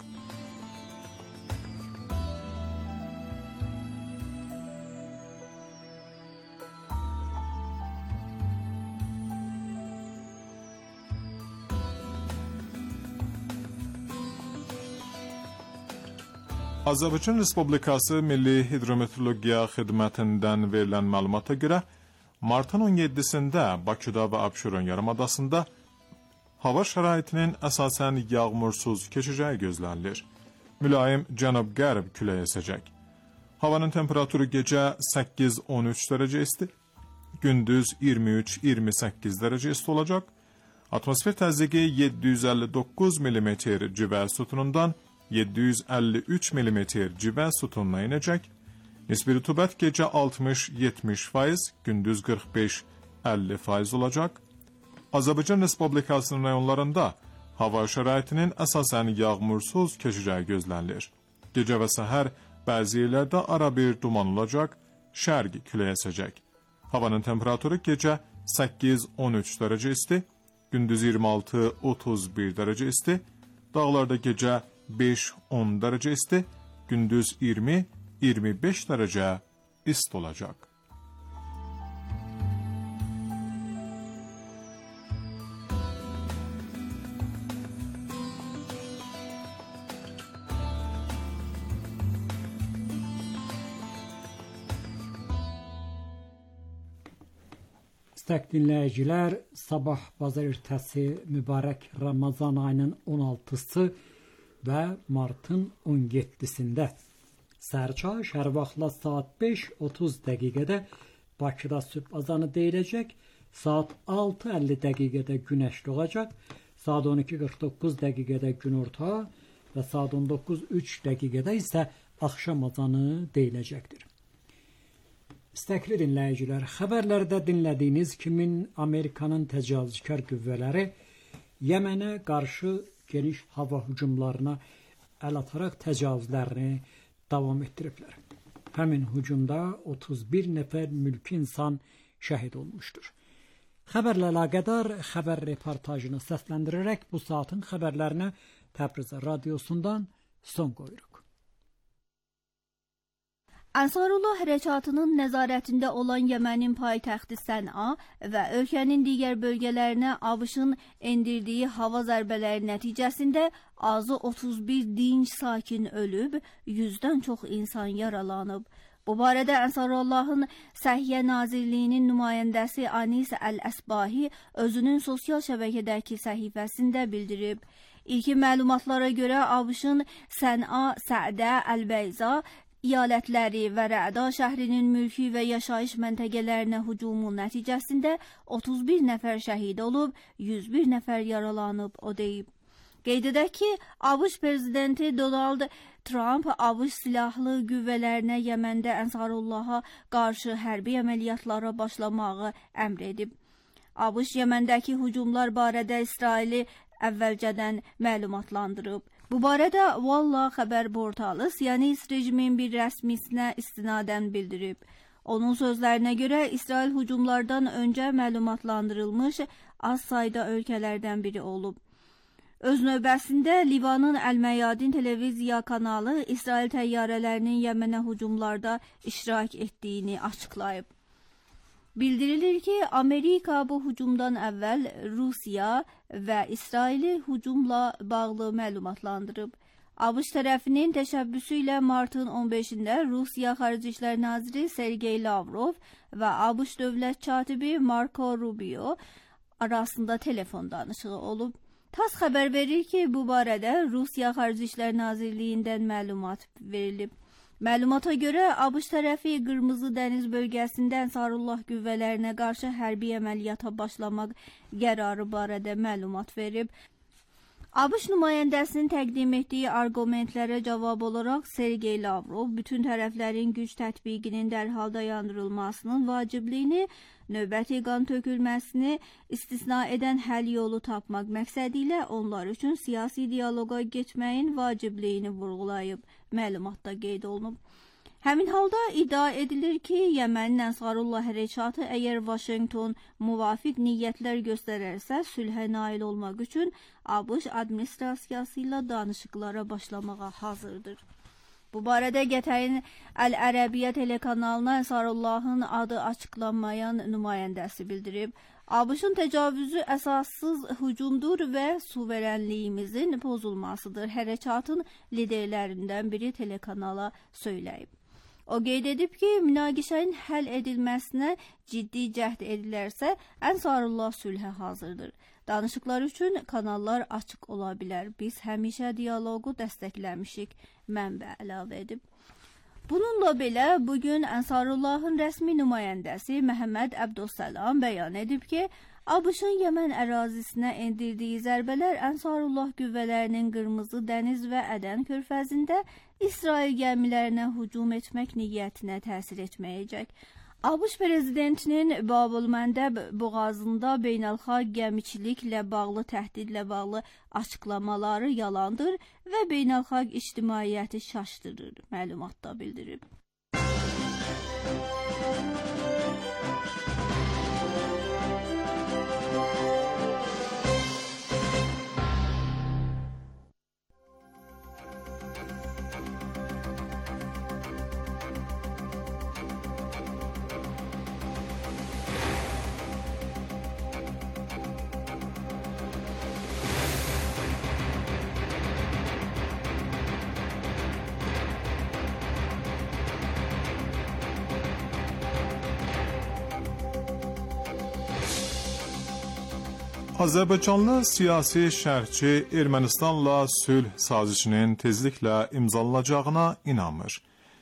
Azərbaycan Respublikası Milli Hidrometeorologiya Xidmətindən verilən məlumata görə, martın 17-sində Bakıda və Abşeron yarımadasında hava şəraitinin əsasən yağmursuz keçəcəyi gözlənilir. Mülayim cənub-qərb küləyi əsəcək. Havanın temperaturu gecə 8-13 dərəcə isti, gündüz 23-28 dərəcə isti olacaq. Atmosfer təzyiqi 759 mm civə sütunundan 753 mm civə sütununa inəcək. Nisbi rütubət gecə 60-70%, gündüz 45-50% olacaq. Azərbaycan Respublikasının rayonlarında hava şəraitinin əsasən yağmursuz keçəcəyi gözlənilir. Gecə və səhər bəzi yerlərdə ara bir duman olacaq, şərqi külək əsəcək. Havanın temperaturu gecə 8-13 dərəcə isti, gündüz 26-31 dərəcə isti, dağlarda gecə 5-10 dərəcə isti, gündüz 20-25 dərəcə isti olacaq. İstək dinləyicilər, sabah bazar ertəsi mübarək Ramazan ayının 16-sı və martın 17-sində səhərçay şəhər vaxtla saat 5:30 dəqiqədə Bakıda sübh azanı deyiləcək, saat 6:50 dəqiqədə günəş doğacaq, saat 12:49 dəqiqədə günorta və saat 19:03 dəqiqədə isə axşam azanı deyiləcəkdir. İstəkli dinləyicilər, xəbərlərdə dinlədiyiniz kimi Amerikanın təcavüzkar qüvvələri Yəmənə qarşı geniş hava hücumlarına əl ataraq təcavüzlərini davam etdiriblər. Həmin hücumda 31 nəfər mülki insan şəhid olmuşdur. Xəbərlə əlaqədar xəbər reportajını səsləndirərək bu saatın xəbərlərinə Təbriz radiosundan son qoyuruq. Ansarullah hərəkatının nəzarətində olan Yəmənin paytaxtı Sən'a və ölkənin digər bölgələrinə ABŞ-ın endirdiyi hava zərbələri nəticəsində azı 31 dinc sakin ölüb, 100-dən çox insan yaralanıb. Bu barədə Ansarallahın Səhiyyə Nazirliyinin nümayəndəsi Anis Əl-Əsbahi özünün sosial şəbəkədəki səhifəsində bildirib. İlkin məlumatlara görə ABŞ-ın Sən'a, Sə'də, Əl-Bəyza əyalətləri və Rə'da şəhrinin mülki və yaşayış məntəqələrinə hücumu nəticəsində 31 nəfər şəhid olub, 101 nəfər yaralanıb, o deyib. Qeyd edək ki, ABŞ prezidenti Donald Trump ABŞ silahlı qüvvələrinə Yəməndə Ansarullaha qarşı hərbi əməliyyatlara başlamağı əmr edib. ABŞ Yəməndəki hücumlar barədə İsraili əvvəlcədən məlumatlandırıb. Bu barədə Valla xəbər portalı Siyonist rejimin bir rəsmisinə istinadən bildirib. Onun sözlərinə görə İsrail hücumlardan öncə məlumatlandırılmış az sayda ölkələrdən biri olub. Öz növbəsində Livanın Əl-Məyadin televiziya kanalı İsrail təyyarələrinin Yəmənə hücumlarda iştirak etdiyini açıqlayıb. Bildirilir ki, Amerika bu hücumdan əvvəl Rusiya və İsraili hücumla bağlı məlumatlandırıb. ABŞ tərəfinin təşəbbüsü ilə martın 15-də Rusiya Xarici İşlər Naziri Sergey Lavrov və ABŞ dövlət katibi Marco Rubio arasında telefon danışığı olub. TASS xəbər verir ki, bu barədə Rusiya Xarici İşlər Nazirliyindən məlumat verilib. Məlumata görə ABŞ tərəfi Qırmızı dəniz bölgəsində Ansarullah qüvvələrinə qarşı hərbi əməliyyata başlamaq qərarı barədə məlumat verib. ABŞ nümayəndəsinin təqdim etdiyi arqumentlərə cavab olaraq Sergey Lavrov bütün tərəflərin güc tətbiqinin dərhal dayandırılmasının vacibliyini, növbəti qan tökülməsini istisna edən həll yolu tapmaq məqsədi ilə onlar üçün siyasi dialoqa keçməyin vacibliyini vurğulayıb, məlumatda qeyd olunub. Həmin halda iddia edilir ki, Yəmənin Ansarullah hərəkatı əgər Vaşinqton müvafiq niyyətlər göstərərsə, sülhə nail olmaq üçün ABŞ administrasiyası ilə danışıqlara başlamağa hazırdır. Bu barədə Qətərin Əl-Ərəbiyyə telekanalına Ansarullahın adı açıqlanmayan nümayəndəsi bildirib. ABŞ-ın təcavüzü əsassız hücumdur və suverenliyimizin pozulmasıdır. Hərəkatın liderlərindən biri telekanala söyləyib. O qeyd edib ki, münaqişənin həll edilməsinə ciddi cəhd edilərsə, Ansarullah sülhə hazırdır. Danışıqlar üçün kanallar açıq ola bilər. Biz həmişə dialoqu dəstəkləmişik, mənbə əlavə edib. Bununla belə, bugün Ansarullahın rəsmi nümayəndəsi Məhəmməd Əbdüssalam bəyan edib ki, ABŞ-ın Yəmən ərazisinə endirdiyi zərbələr Ənsarullah qüvvələrinin Qırmızı dəniz və Ədən körfəzində İsrail gəmilərinə hücum etmək niyyətinə təsir etməyəcək. ABŞ prezidentinin Bab-ül-Məndəb boğazında beynəlxalq gəmiçiliklə bağlı təhdidlə bağlı açıqlamaları yalandır və beynəlxalq ictimaiyyəti şaşdırır, məlumatda bildirib. Azərbaycanlı siyasi şərhçi Ermənistanla sülh sazişinin tezliklə imzalanacağına inanmır.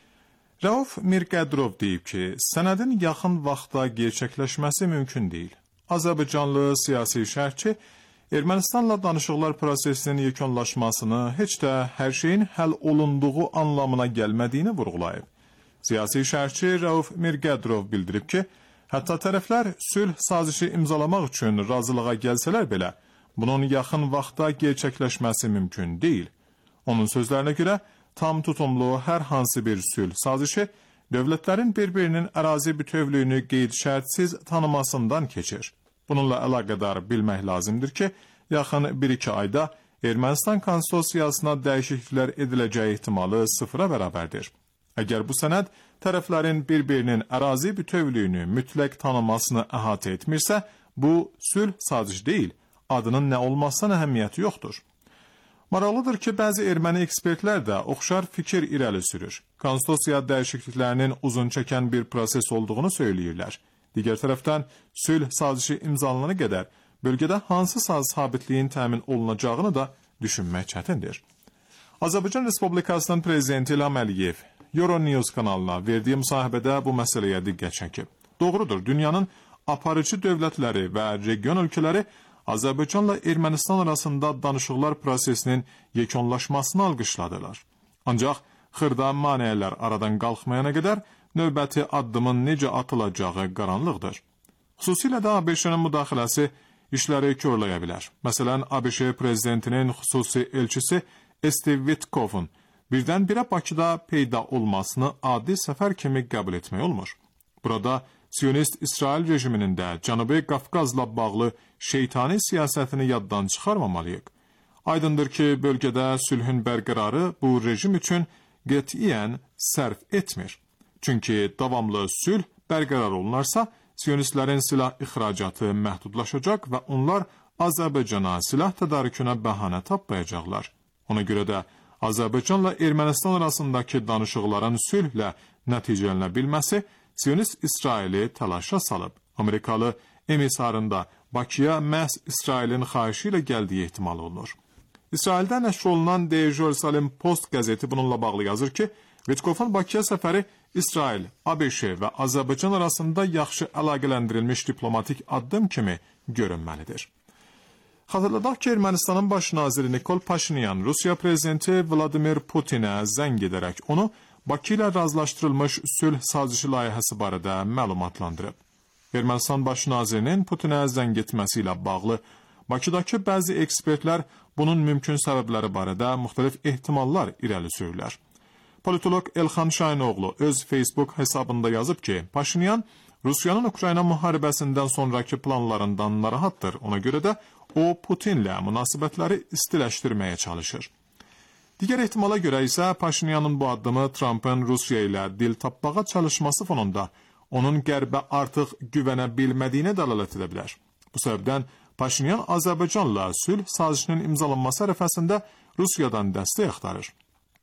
Rauf Mirqədrov deyib ki, sənədin yaxın vaxtda gerçəkləşməsi mümkün deyil. Azərbaycanlı siyasi şərhçi Ermənistanla danışıqlar prosesinin yekunlaşmasını heç də hər şeyin həll olunduğu anlamına gəlmədiyini vurğulayıb. Siyasi şərhçi Rauf Mirqədrov bildirib ki, hətta tərəflər sülh sazişi imzalamaq üçün razılığa gəlsələr belə, bunun yaxın vaxtda gerçəkləşməsi mümkün deyil. Onun sözlərinə görə, tam tutumlu hər hansı bir sülh sazişi, dövlətlərin bir-birinin ərazi bütövlüyünü qeyd-şərtsiz tanımasından keçir. Bununla əlaqədar bilmək lazımdır ki, yaxın 1-2 ayda Ermənistan konstitusiyasına dəyişikliklər ediləcəyi ehtimalı sıfıra bərabərdir. Əgər bu sənəd tərəflərin bir-birinin ərazi bütövlüyünü mütləq tanımasını əhatə etmirsə, bu sülh saziş deyil, adının nə olmasına əhəmiyyəti yoxdur. Maraqlıdır ki, bəzi erməni ekspertlər də oxşar fikir irəli sürür. Konstitusiya dəyişikliklərinin uzun çəkən bir proses olduğunu söyləyirlər. Digər tərəfdən, sülh sazişi imzalanana qədər bölgədə hansı sabitliyin təmin olunacağını da düşünmək çətindir. Azərbaycan Respublikasının prezidenti İlham Əliyev Euronews kanalına verdiyi müsahibədə bu məsələyə diqqət çəkib. Doğrudur, dünyanın aparıcı dövlətləri və region ölkələri Azərbaycanla Ermənistan arasında danışıqlar prosesinin yekunlaşmasını alqışladılar. Ancaq xırda maneələr aradan qalxmayana qədər növbəti addımın necə atılacağı qaranlıqdır. Xüsusilə də ABŞ-nin müdaxiləsi işləri körləyə bilər. Məsələn, ABŞ prezidentinin xüsusi elçisi Steve Witkoff'un birdən-birə Bakıda peyda olmasını adi səfər kimi qəbul etmək olmur. Burada Siyonist İsrail rejiminin də Cənubi Qafqazla bağlı şeytani siyasətini yaddan çıxarmamalıyıq. Aydındır ki, bölgədə sülhün bərqərarı bu rejim üçün qətiyyən sərf etmir. Çünki davamlı sülh bərqərar olunarsa, Siyonistlərin silah ixracatı məhdudlaşacaq və onlar Azərbaycana silah tədarükünə bəhanə tapmayacaqlar. Ona görə də Azərbaycanla Ermənistan arasındakı danışıqların sülhlə nəticələnə bilməsi Siyonist İsraili təlaşa salıb. Amerikalı emisarında Bakıya məhz İsrailin xahişi ilə gəldiyi ehtimal olunur. İsraildə nəşr olunan The Jerusalem Post qəzeti bununla bağlı yazır ki, Witkoff'un Bakıya səfəri İsrail, ABŞ və Azərbaycan arasında yaxşı əlaqələndirilmiş diplomatik addım kimi görünməlidir. Xatırladaq ki, Ermənistanın baş naziri Nikol Paşinyan Rusiya prezidenti Vladimir Putinə zəng edərək onu Bakı ilə razılaşdırılmış sülh sazişi layihəsi barədə məlumatlandırıb. Ermənistan baş nazirinin Putinə zəng etməsi ilə bağlı Bakıdakı bəzi ekspertlər bunun mümkün səbəbləri barədə müxtəlif ehtimallar irəli sürürlər. Politolog Elxan Şayinoğlu öz Facebook hesabında yazıb ki, Paşinyan Rusiyanın Ukrayna müharibəsindən sonraki planlarından narahatdır. Ona görə də o Putinlə münasibətləri istiləşdirməyə çalışır. Digər ehtimala görə isə Paşinyanın bu addımı Trumpın Rusiya ilə dil tapmağa çalışması fonunda onun qərbə artıq güvənə bilmədiyinə dəlalət edə bilər. Bu səbəbdən Paşinyan Azərbaycanla sülh sazişinin imzalanması ərəfəsində Rusiyadan dəstək axtarır.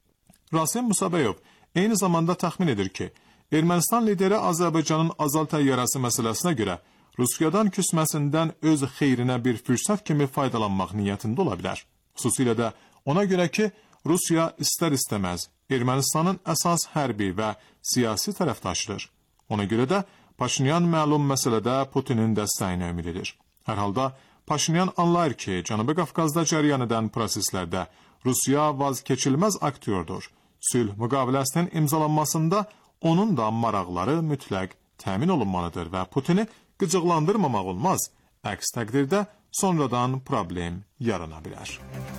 Rasim Musabeyov eyni zamanda təxmin edir ki, Ermənistan lideri Azərbaycanın Azal təyyarəsi məsələsinə görə Rusiyadan küsməsindən öz xeyrinə bir fürsət kimi faydalanmaq niyyətində ola bilər. Xüsusilə də ona görə ki, Rusiya istər-istəməz Ermənistanın əsas hərbi və siyasi tərəfdaşıdır. Ona görə də Paşinyan məlum məsələdə Putinin dəstəyinə ümid edir. Hər halda Paşinyan anlayır ki, Cənubi Qafqazda cərəyan edən proseslərdə Rusiya vazkeçilməz aktyordur. Sülh müqaviləsinin imzalanmasında onun da maraqları mütləq təmin olunmalıdır və Putini qıcıqlandırmamaq olmaz. Əks təqdirdə sonradan problem yarana bilər.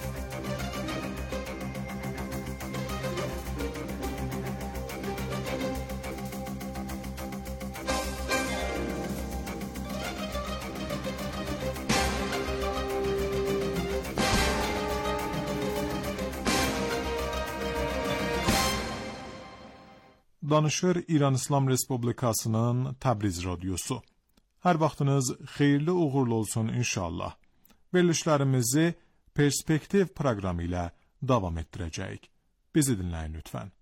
Danışır İran İslam Respublikasının Təbriz radiosu. Hər vaxtınız xeyirli uğurlu olsun inşallah. Verilişlərimizi Perspektiv proqramı ilə davam etdirəcəyik. Bizi dinləyin lütfən.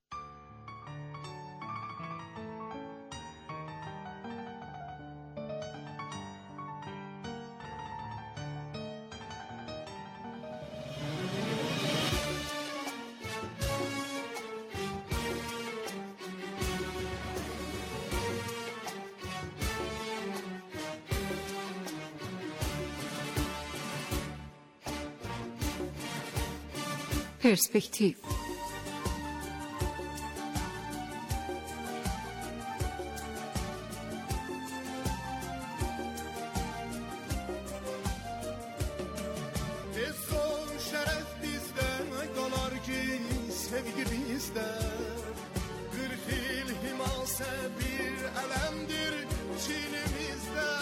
Perspektiv. Şeref bizden kalar ki sevgi bizde. 40 yıl himase bir elemdir çilimizde.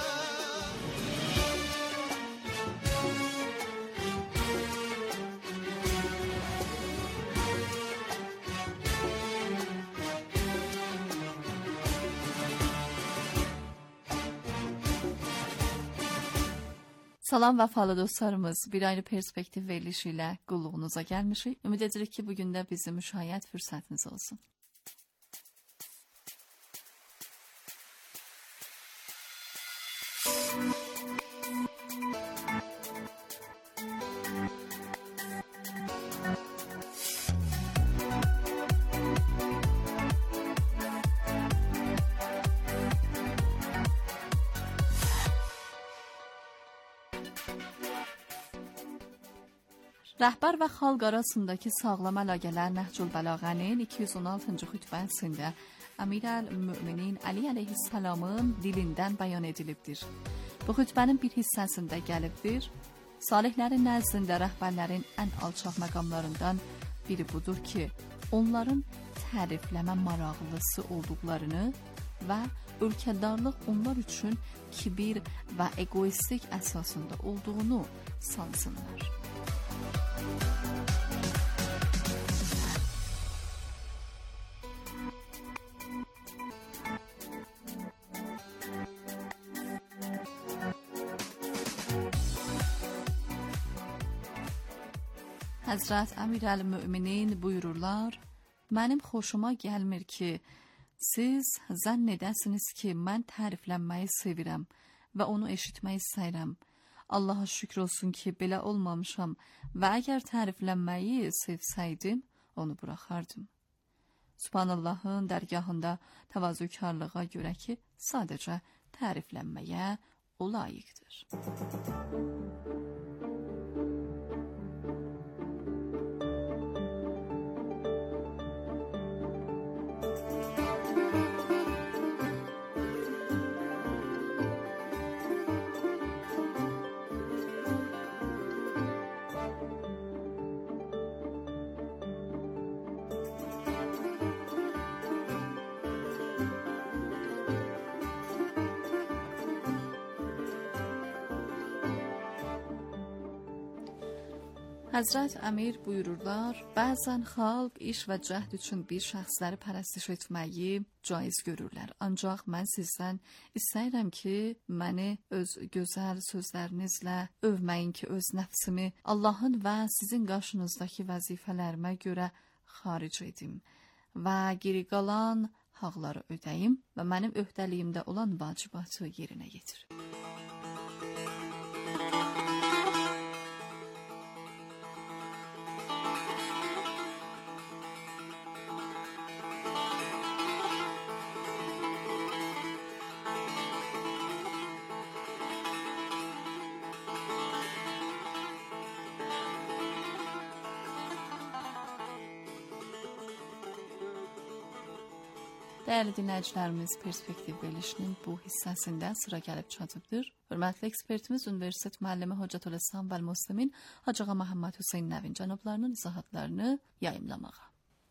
Salam vəfalı dostlarımız, bir ayrı perspektiv verilişi ilə qulluğunuza gəlmişik. Ümid edirik ki, bugün də bizim müşahiət fürsətiniz olsun. Rəhbər və xalq arasındakı sağlam əlaqələr Nəhcül Bəlağənin 216-cı xütbəsində Əmirəl-Möminin Əli əleyhissalamın dilindən bəyan edilibdir. Bu xütbənin bir hissəsində gəlibdir. Salihlərin nəzdində rəhbərlərin ən alçaq məqamlarından biri budur ki, onların tərifləmə maraqlısı olduqlarını və ölkədarlıq onlar üçün kibir və egoistlik əsasında olduğunu sansınlar. Həzrət Əmirəl-Möminin buyururlar, mənim xoşuma gəlmir ki, siz zənn edəsiniz ki, mən təriflənməyi sevirəm və onu eşitmək istəyirəm. Allaha şükür olsun ki, belə olmamışam və əgər təriflənməyi sevsəydim, onu buraxardım. Subhanallahın dərgahında təvazökarlığa görə ki, sadəcə təriflənməyə o layiqdir. Həzrət Əmir buyururlar, bəzən xalq iş və cəhd üçün bir şəxsləri pərəstiş etməyi caiz görürlər. Ancaq mən sizdən istəyirəm ki, məni öz gözəl sözlərinizlə övməyin ki, öz nəfsimi Allahın və sizin qarşınızdakı vəzifələrimə görə xaric edim və geri qalan haqları ödəyim və mənim öhdəliyimdə olan vacibatı yerinə yetirim. Değerli dinləyicilərimiz, Perspektiv verilişinin bu hissəsində sıra gəlib çatıbdır. Hörmətli ekspertimiz, Universitet müəllimi Hocatüləssam və Müslimin Hacı Ağa Məhəmməd Hüseyn Nəvin cənablarının izahatlarını yayımlamağa.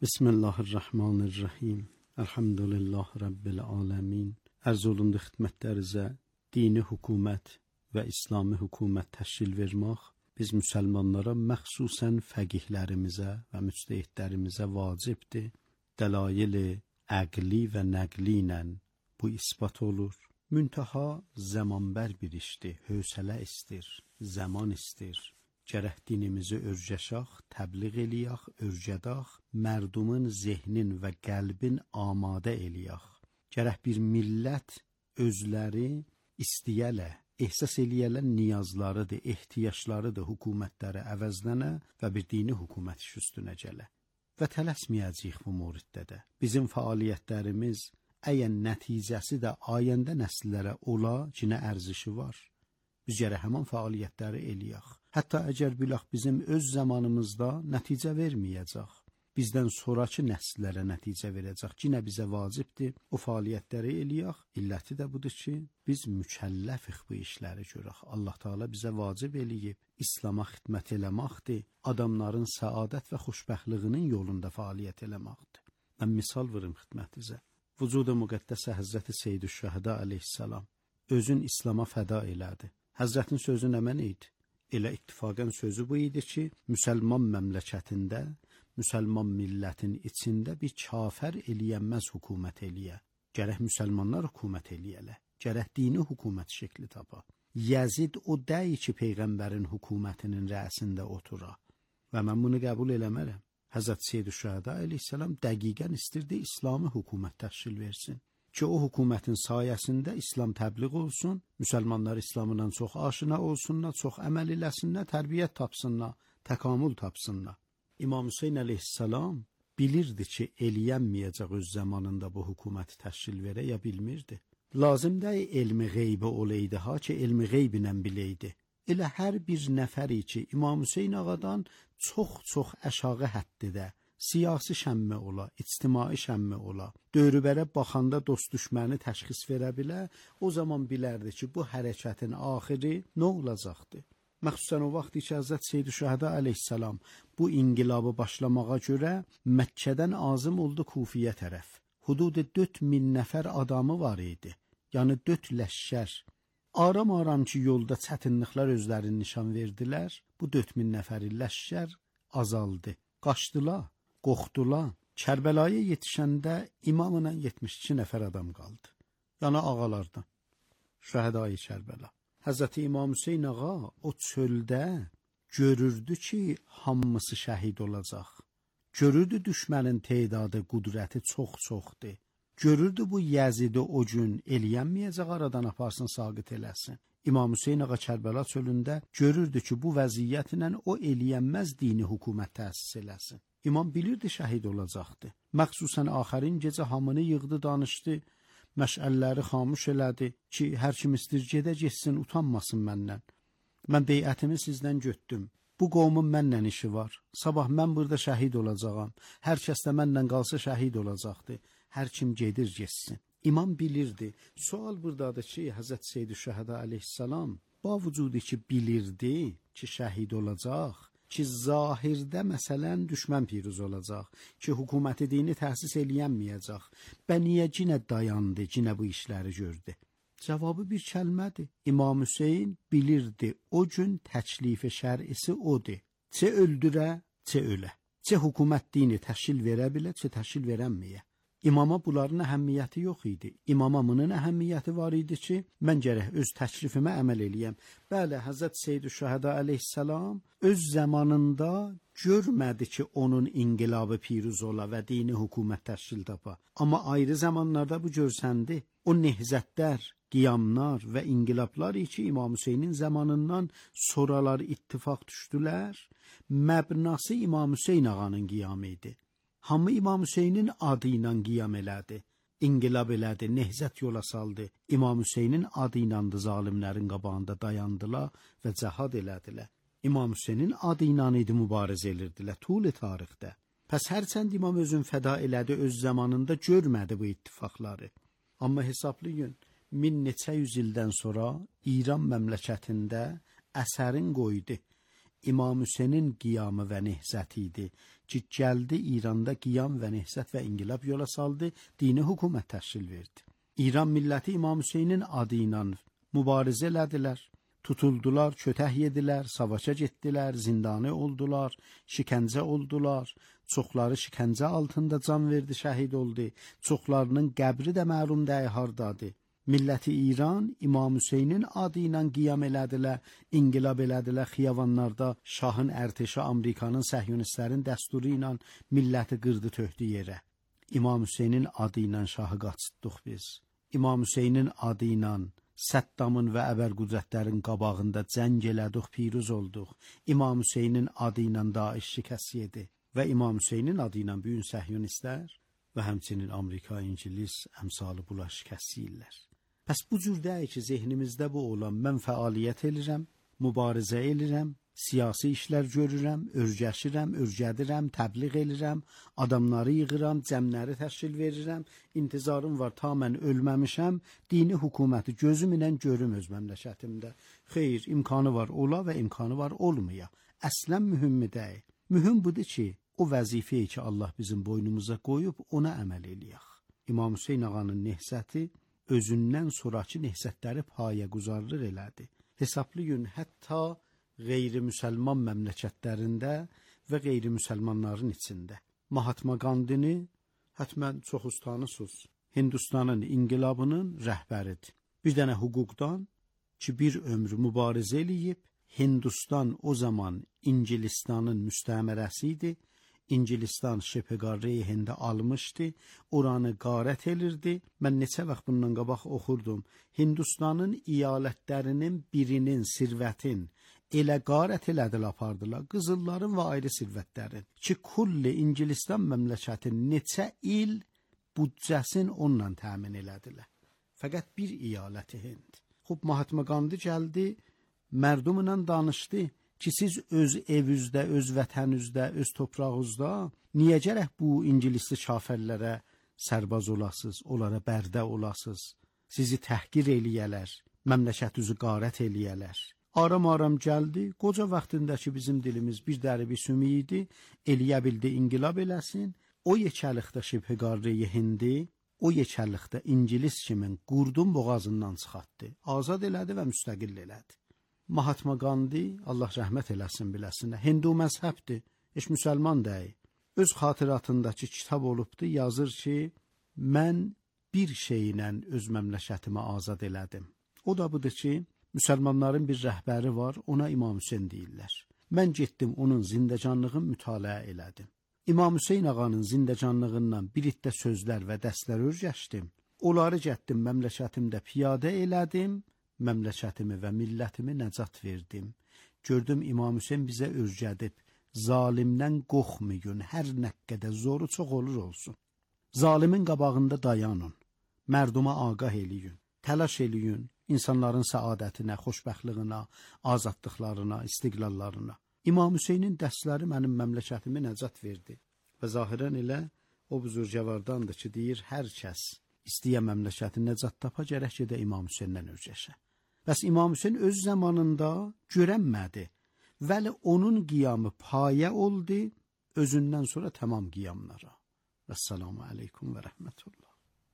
Bismillahirrahmanirrahim. Elhamdülillah Rabbil alemin. Arz olundu xidmətlərinizə dini hökumət və İslami hökumət təşkil vermək biz müsəlmanlara, məxsusən fəqihlərimizə və müctəhidlərimizə vacibdir. Dəlail-i əqli və nəqli ilə bu isbat olur. Müntaha zamanbər bir işdir, hövsələ istir, zaman istir. Gərək dinimizi örgəşək, təbliğ eləyək, örgədək, mərdumun zehnin və qəlbin amadə eləyək. Gərək bir millət özləri istəyələ, ehsas eləyələ niyazlarıdır, ehtiyaclarıdır hökumətləri əvəzlənə və bir dini hökumət iş üstünə gələ. Və tələsməyəcəyik bu moriddə də. Bizim fəaliyyətlərimiz əgər nəticəsi də ayəndə nəsillərə ola, cinə ərzişi var. Biz gərək həman fəaliyyətləri eləyək. Hətta əgər bilək bizim öz zamanımızda nəticə verməyəcək, bizdən sonraki nəsillərə nəticə verəcək. Cinə bizə vacibdir o fəaliyyətləri eləyək. İlləti də budur ki, biz mükəlləfik bu işləri görək. Allah Teala bizə vacib eləyib. İslama xidmət eləməkdir, adamların səadət və xoşbəxtliyinin yolunda fəaliyyət eləməkdir. Mən misal verim xidmətinizə. Vücuda müqəddəsə Həzrəti Seyyid-ü-Şəhədə əleyhissalam özün İslama fəda elədi. Həzrətin sözü nə mən idi? Elə ittifaqən sözü bu idi ki, müsəlman məmləkətində, müsəlman millətin içində bir kafir eləyənməz hökumət eləyə. Gərək müsəlmanlar hökumət eləyələ. Gərək dini hökumət şəkli tapa. Yəzid o dəyi ki, Peyğəmbərin hökumətinin rəisində otura. Və mən bunu qəbul eləmərəm. Həzrət Seyyid-ü-Şəhədə əleyhissalam dəqiqən istirdi İslami hökumət təşkil versin. Ki o hökumətin sayəsində İslam təbliğ olsun, müsəlmanlar İslamla çox aşina olsunlar, çox əməl eləsinlər, tərbiyyət tapsınlar, təkamül tapsınlar. İmam Hüseyn əleyhissalam bilirdi ki, eləyənməyəcək öz zamanında bu hökuməti təşkil verə, ya bilmirdi. Lazım deyil elmi qeybə olaydı ha ki, elmi qeyblə biləydi. Elə hər bir nəfəri ki, İmam Hüseyn ağadan çox əşağı həddidə, siyasi şəmmə ola, ictimai şəmmə ola, dövrübərə baxanda dost düşməni təşxis verə bilə, o zaman bilərdi ki, bu hərəkətin axiri nə olacaqdı? Məxsusən o vaxt ki, Həzrət Seyyid-ü-Şəhədə əleyhissalam bu inqilabı başlamağa görə Məkkədən azım oldu Kufiyə tərəf. Hududu 4000 nəfər adamı var idi, yəni 4 ləşkər. Aram ki, yolda çətinliklər özlərini nişan verdilər, bu 4000 nəfəri ləşkər azaldı. Qaçdılar, qorxdular. Kərbəlaya yetişəndə imamla 72 nəfər adam qaldı. Yəni ağalardan, Şəhədai Kərbəla. Həzrəti İmam Hüseyn ağa o çöldə görürdü ki, hamısı şəhid olacaq. Görürdü düşmənin tedadı, qudrəti çoxdur. Görürdü bu Yəzidi o gün eləyənməyəcək, aradan aparsın, saqit eləsin. İmam Hüseyn ağa Kərbəla çölündə görürdü ki, bu vəziyyətlə o eləyənməz dini hökumət təsis eləsin. İmam bilirdi şəhid olacaqdı. Məxsusən axərin gecə hamını yığdı, danışdı, məşəlləri xamuş elədi ki, hər kim istir gedə getsin, utanmasın məndən. Mən beyətimi sizdən götdüm. Bu qovmun mənlə işi var. Sabah mən burada şəhid olacağam. Hər kəs də mənlə qalsa şəhid olacaqdı. Hər kim gedir getsin. İmam bilirdi. Sual buradadır ki, Həzrət Seyyid-ü-Şəhədə əleyhissalam bavücudu ki, bilirdi ki, şəhid olacaq, ki, zahirdə məsələn düşmən piruz olacaq, ki, hökuməti dini təsis eləyənməyəcək. Bə niyə cinə dayandı, cinə bu işləri gördü? Cavabı bir kəlmədir. İmam Hüseyn bilirdi, o gün təklifi şər'isi odur. Çə öldürə, çə ölə. Çə hökumət dini təşkil verə bilə, çə təşkil verənməyə. İmama bunların əhəmmiyyəti yox idi. İmama bunun əhəmmiyyəti var idi ki, mən gərək öz təklifimə əməl eləyəm. Bəli, Həzrət Seyyid-ü-Şəhədə əleyhissalam öz zamanında görmədi ki, onun inqilabı piruz ola və dini hökumət təşkil tapa. Amma ayrı zamanlarda bu görsəndi. O nehzətlər, qiyamlar və inqilablar ki, İmam Hüseynin zamanından sonralar ittifaq düşdülər, məbnası İmam Hüseyn ağanın qiyamı idi. Hamı İmam Hüseynin adı ilə qiyam elədi, inqilab elədi, nehzət yola saldı. İmam Hüseynin adı ilə zalimlərin qabağında dayandılar və cəhad elədilər. İmam Hüseynin adı ilə idi mübarizə edirdilər tuli tarixdə. Pəs hərçənd imam özün fəda elədi, öz zamanında görmədi bu ittifaqları. Amma hesablayın, 1000 neçə yüz ildən sonra İran məmləkətində əsərin qoydu. İmam Hüseynin qiyamı və nehzəti idi ki, gəldi İranda qiyam və nehzət və inqilab yola saldı, dini hökumət təşkil verdi. İran milləti İmam Hüseynin adı ilə mübarizə elədilər, tutuldular, kötək yedilər, savaşa getdilər, zindani oldular, şikəncə oldular, çoxları şikəncə altında can verdi, şəhid oldu, çoxlarının qəbri də məlum deyil hardadır. Milləti İran İmam Hüseynin adı ilə qiyam elədilər, inqilab elədilər, xiyavanlarda şahın ərtişi Amerikanın səhyonistlərin dəsturu ilə milləti qırdı töhdü yerə. İmam Hüseynin adı ilə şahı qaçıtdıq biz. İmam Hüseynin adı ilə Səddamın və əbər qüdrətlərin qabağında cəng elədik, piruz olduq. İmam Hüseynin adı ilə Daeş şikəst yedi və İmam Hüseynin adı ilə büyün səhyonistlər və həmçinin Amerika, İngilis, əmsalı bunlar şikəst yiyirlər. Pəs bu cür deyil ki, zehnimizdə bu olan mən fəaliyyət elirəm, mübarizə elirəm, siyasi işlər görürəm, örgəşirəm, örgədirəm, təbliğ elirəm, adamları yığıram, cəmləri təşkil verirəm, intizarım var ta mən ölməmişəm, dini hökuməti gözüm ilə görüm öz məmləkətimdə. Xeyr, imkanı var ola və imkanı var olmaya. Əslən mühümmi deyil. Mühüm budur ki, o vəzifəyi ki, Allah bizim boynumuza qoyub, ona əməl eləyək. İmam Hüseyn ağanın nehzəti özündən sonraki nehzətləri payə quzarlıq elədi. Hesablayın, hətta qeyri-müsəlman məmləkətlərində və qeyri-müsəlmanların içində. Mahatma Gandhini hətmən çoxunuz tanısınız. Hindistanın inqilabının rəhbəridir. Bir dənə hüquqdan ki, bir ömrü mübarizə eləyib, Hindistan o zaman İngilistanın müstəmərəsi idi. İngilistan şepeqarreyi Hindi almışdı, oranı qarət elirdi. Mən neçə vaxt bundan qabaq oxurdum. Hindistanın iyalətlərinin birinin sirvətin elə qarət elədilər, apardılar. Qızılların və ayrı sirvətlərin. Ki, kulli İngilistan məmləkətin neçə il büdcəsin onunla təmin elədilər. Fəqət bir iyaləti Hind. Xub, Mahatma Gandhi gəldi, mərdumla danışdı ki, siz öz evünüzdə, öz vətənünüzdə, öz toprağınızda niyə gərək bu İngilisli kafirlərə sərbaz olasınız, onlara bərdə olasınız, sizi təhqir eləyələr, məmləkətinizi qarət eləyələr. Aram-aram gəldi, qoca vaxtındakı bizim dilimiz bir dəri bir sümü idi, eləyə bildi inqilab eləsin, o yekəlikdə şibhiqarreyi Hindi, o yekəlikdə İngilis kimin qurdun boğazından çıxartdı, azad elədi və müstəqil elədi. Mahatma Gandhi, Allah rəhmət eləsin biləsinə, Hindu məzhəbdir, heç müsəlman deyil. Öz xatirətindəki kitab olubdu, yazır ki, mən bir şeylə öz məmləkətimi azad elədim. O da budur ki, müsəlmanların bir rəhbəri var, ona İmam Hüseyn deyirlər. Mən getdim, onun zindəcanlığını mütaliə elədim. İmam Hüseyn ağanın zindəcanlığından bir iddə sözlər və dərslər öyrəşdim. Onları getdim, məmləkətimdə piyadə elədim, məmləkətimi və millətimi nəcat verdim. Gördüm İmam Hüseyn bizə öyrədib, zalimdən qorxmayın, hər nə qədər zoru çox olur olsun. Zalimin qabağında dayanın, mərduma ağah eləyin, təlaş eləyin, insanların səadətinə, xoşbəxtliyinə, azadlıqlarına, istiqlallarına. İmam Hüseynin dərsləri mənim məmləkətimi nəcat verdi. Və zahirən elə o buzurcavardandır ki, deyir, hər kəs istəyə məmləkətin nəcat tapa, gərək ki də İmam Hüseyndən öyrəşə. Bəs İmam Hüseyn öz zamanında görənmədi. Vəli onun qiyamı payə oldu, özündən sonra tamam qiyamlara. Vəssalamu aleykum və rəhmətullah.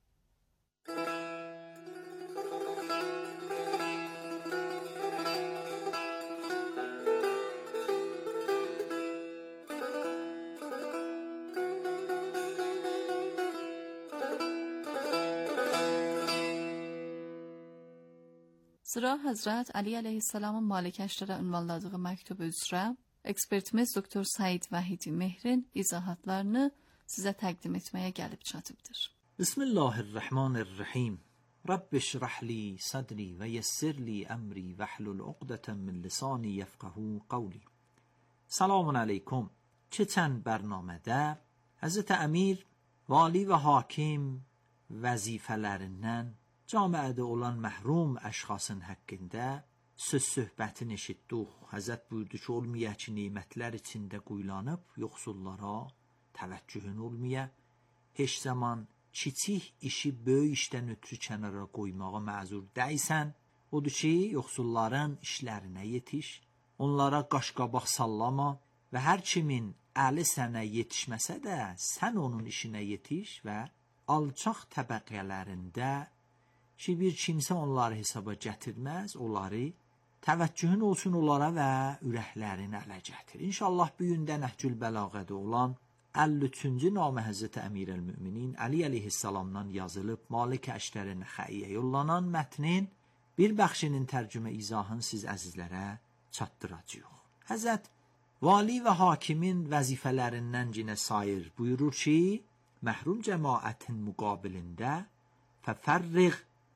Sıra Həzrət Ali əleyhissalamın malikəşlərə ünvanladığı məktub üzrə ekspertimiz Doktor Said Vahidi Mehrin izahatlarını sizə təqdim etməyə gəlib çatıbdır. Bismillahirrahmanirrahim. Rabbi şrah li sadri və yessir li əmri və hlul uqdətən min lisani yefqahu qavli. Selamun aleykum. Keçən bərnamədə Həzrət Əmir, vali və hakim vəzifələrindən camiədə olan məhrum əşxasın haqqında söz-söhbətini eşitdik. Həzrət buyurdu ki, olmayaq ki, nemətlər içində quyulanıb yoxsullara təvəccühün olmaya, heç zaman kiçik işi böyük işdən ötürü kənara qoymağa məzur deyilsən. Odur ki, yoxsulların işlərinə yetiş, onlara qaş-qabaq sallama və hər kimin əli sənə yetişməsə də sən onun işinə yetiş və alçaq təbəqələrində ki, bir kimsə onları hesaba gətirməz, onları təvəccühün olsun onlara və ürəklərini ələ gətir. İnşallah bu gün də Nəhcül Bəlağədə olan 53-cü namə Həzrəti Əmirəl-Müminin Əli əleyhissalamdan yazılıb Malik Əştəri Nəxəiyə yollanan mətnin bir bəxşinin tərcümə izahını siz əzizlərə çatdıracağıq. Həzrət vali və hakimin vəzifələrindən cinə sayır buyurur ki, məhrum cəmaətin müqabilində fəfərriq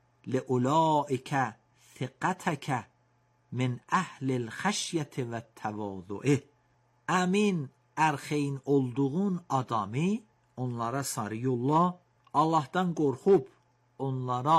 li'ulaikə thiqətəkə min əhlil xəşyəti və təvazu'i. Əmin ərxeyn olduğun adamı onlara sarı yolla, Allahdan qorxub onlara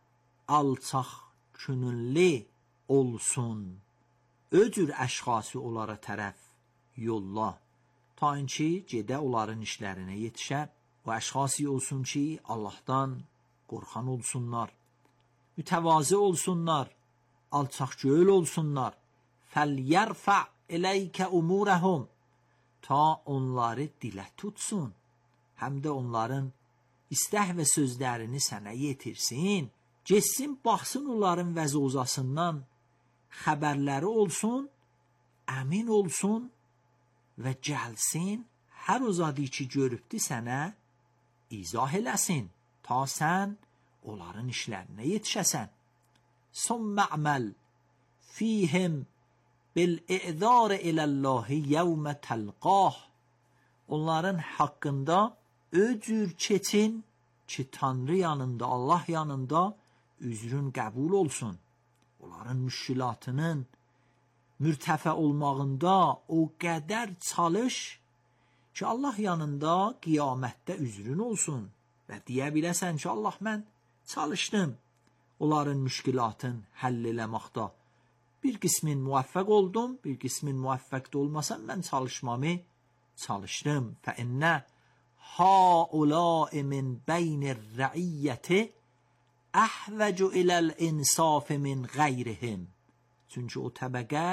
alçaq könüllü olsun. Öcür əşxası onlara tərəf yolla, ta ki gedə onların işlərinə yetişə, o əşxası olsun ki Allahdan qorxan olsunlar, mütəvazı olsunlar, alçaqgöyl olsunlar. Fəlyərfə iləykə umurəhum, ta onları dilə tutsun, həm də onların istəh və sözlərini sənə yetirsin, geçsin, baxsın onların vəzozasından, xəbərləri olsun, əmin olsun və gəlsin, hər o zadı ki görübdü sənə izah eləsin, ta sən onların işlərinə yetişəsən. Sümmə əməl fihim bil-i'zar iləllahi yevmə təlqah. Onların haqqında öcür keçin ki Tanrı yanında, Allah yanında üzrün qəbul olsun. Onların müşkilatının mürtəfə olmağında o qədər çalış ki Allah yanında qiyamətdə üzrün olsun və deyə biləsən ki Allah, mən çalışdım onların müşkilatın həll eləməkdə. Bir qismin müvəffəq oldum, bir qismin müvəffəq də olmasam mən çalışmamı çalışdım. Fəinnə haulâi min beynir rəiyyəti əhvəcu iləl-insafı min qeyrihim. Çünki o təbəqə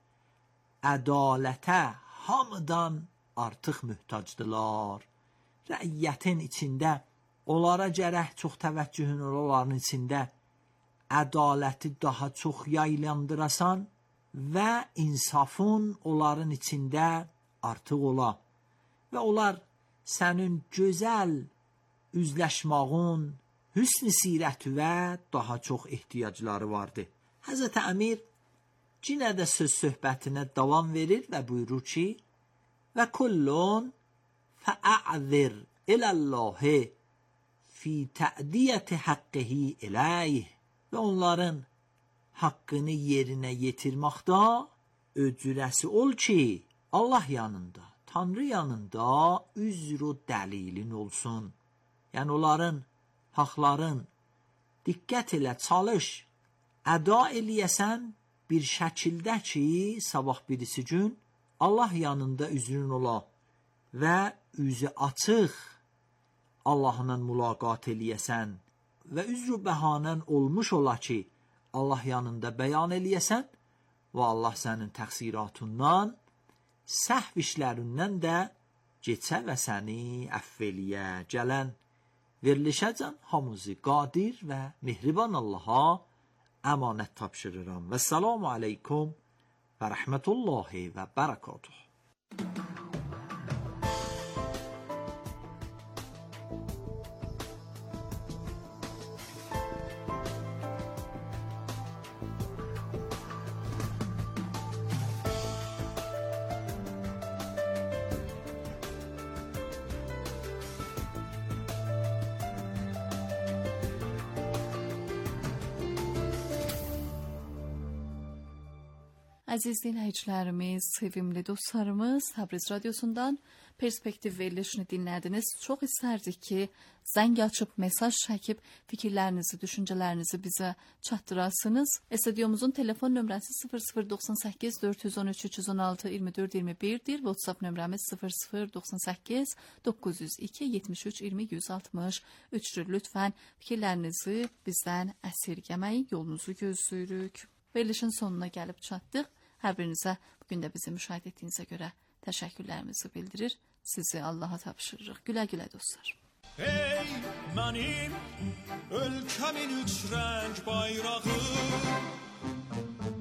ədalətə hamıdan artıq mühtacdılar. Rəiyyətin içində onlara gərək çox təvəccühün onların içində ədaləti daha çox yaylandırasan və insafın onların içində artıq ola və onlar sənin gözəl üzləşmağın, hüsn-i sirəti və daha çox ehtiyacları vardı. Həzrət Əmir yenə də söhbətinə davam verir və buyurur ki, və kullun fəə'zir iləllahi fi tə'diyyəti haqqıhi iləyh. Və onların haqqını yerinə yetirməkdə öcürəsi ol ki, Allah yanında, Tanrı yanında üzr-ü dəlilin olsun. Yəni onların haqların diqqət ilə çalış, əda eləyəsən bir şəkildə ki, sabah birisi gün Allah yanında üzrün ola və üzü açıq Allahla mülaqat eləyəsən və üzr bəhanən olmuş ola ki, Allah yanında bəyan eləyəsən və Allah sənin təqsiratından, səhv işlərindən də geçə və səni əfv eləyə. Gələn verilişəcən hamımızı qadir və mehriban Allaha əmanət tapşırıram. Və selamu aleykum və rəhmətullahi və bərəkatuhu. Əziz dinləyicilərimiz, sevimli dostlarımız, Təbriz Radiosundan Perspektiv verilişini dinlədiniz. Çox istərdik ki, zəng açıb, mesaj çəkib, fikirlərinizi, düşüncələrinizi bizə çatdırasınız. Studyomuzun telefon nömrəsi 0098 413 316 24 21-dir. WhatsApp nömrəmiz 0098 902 73 20 163-dür. Lütfən fikirlərinizi bizdən əsirgəməyin, yolunuzu gözləyirik. Verilişin sonuna gəlib çatdıq. Hər birinizə bugün də bizi müşahidə etdiyinizə görə təşəkkürlərimizi bildirir. Sizi Allaha tapşırırıq. Gülə-gülə dostlar. Ey mənim ölkəmin üç rəng bayrağı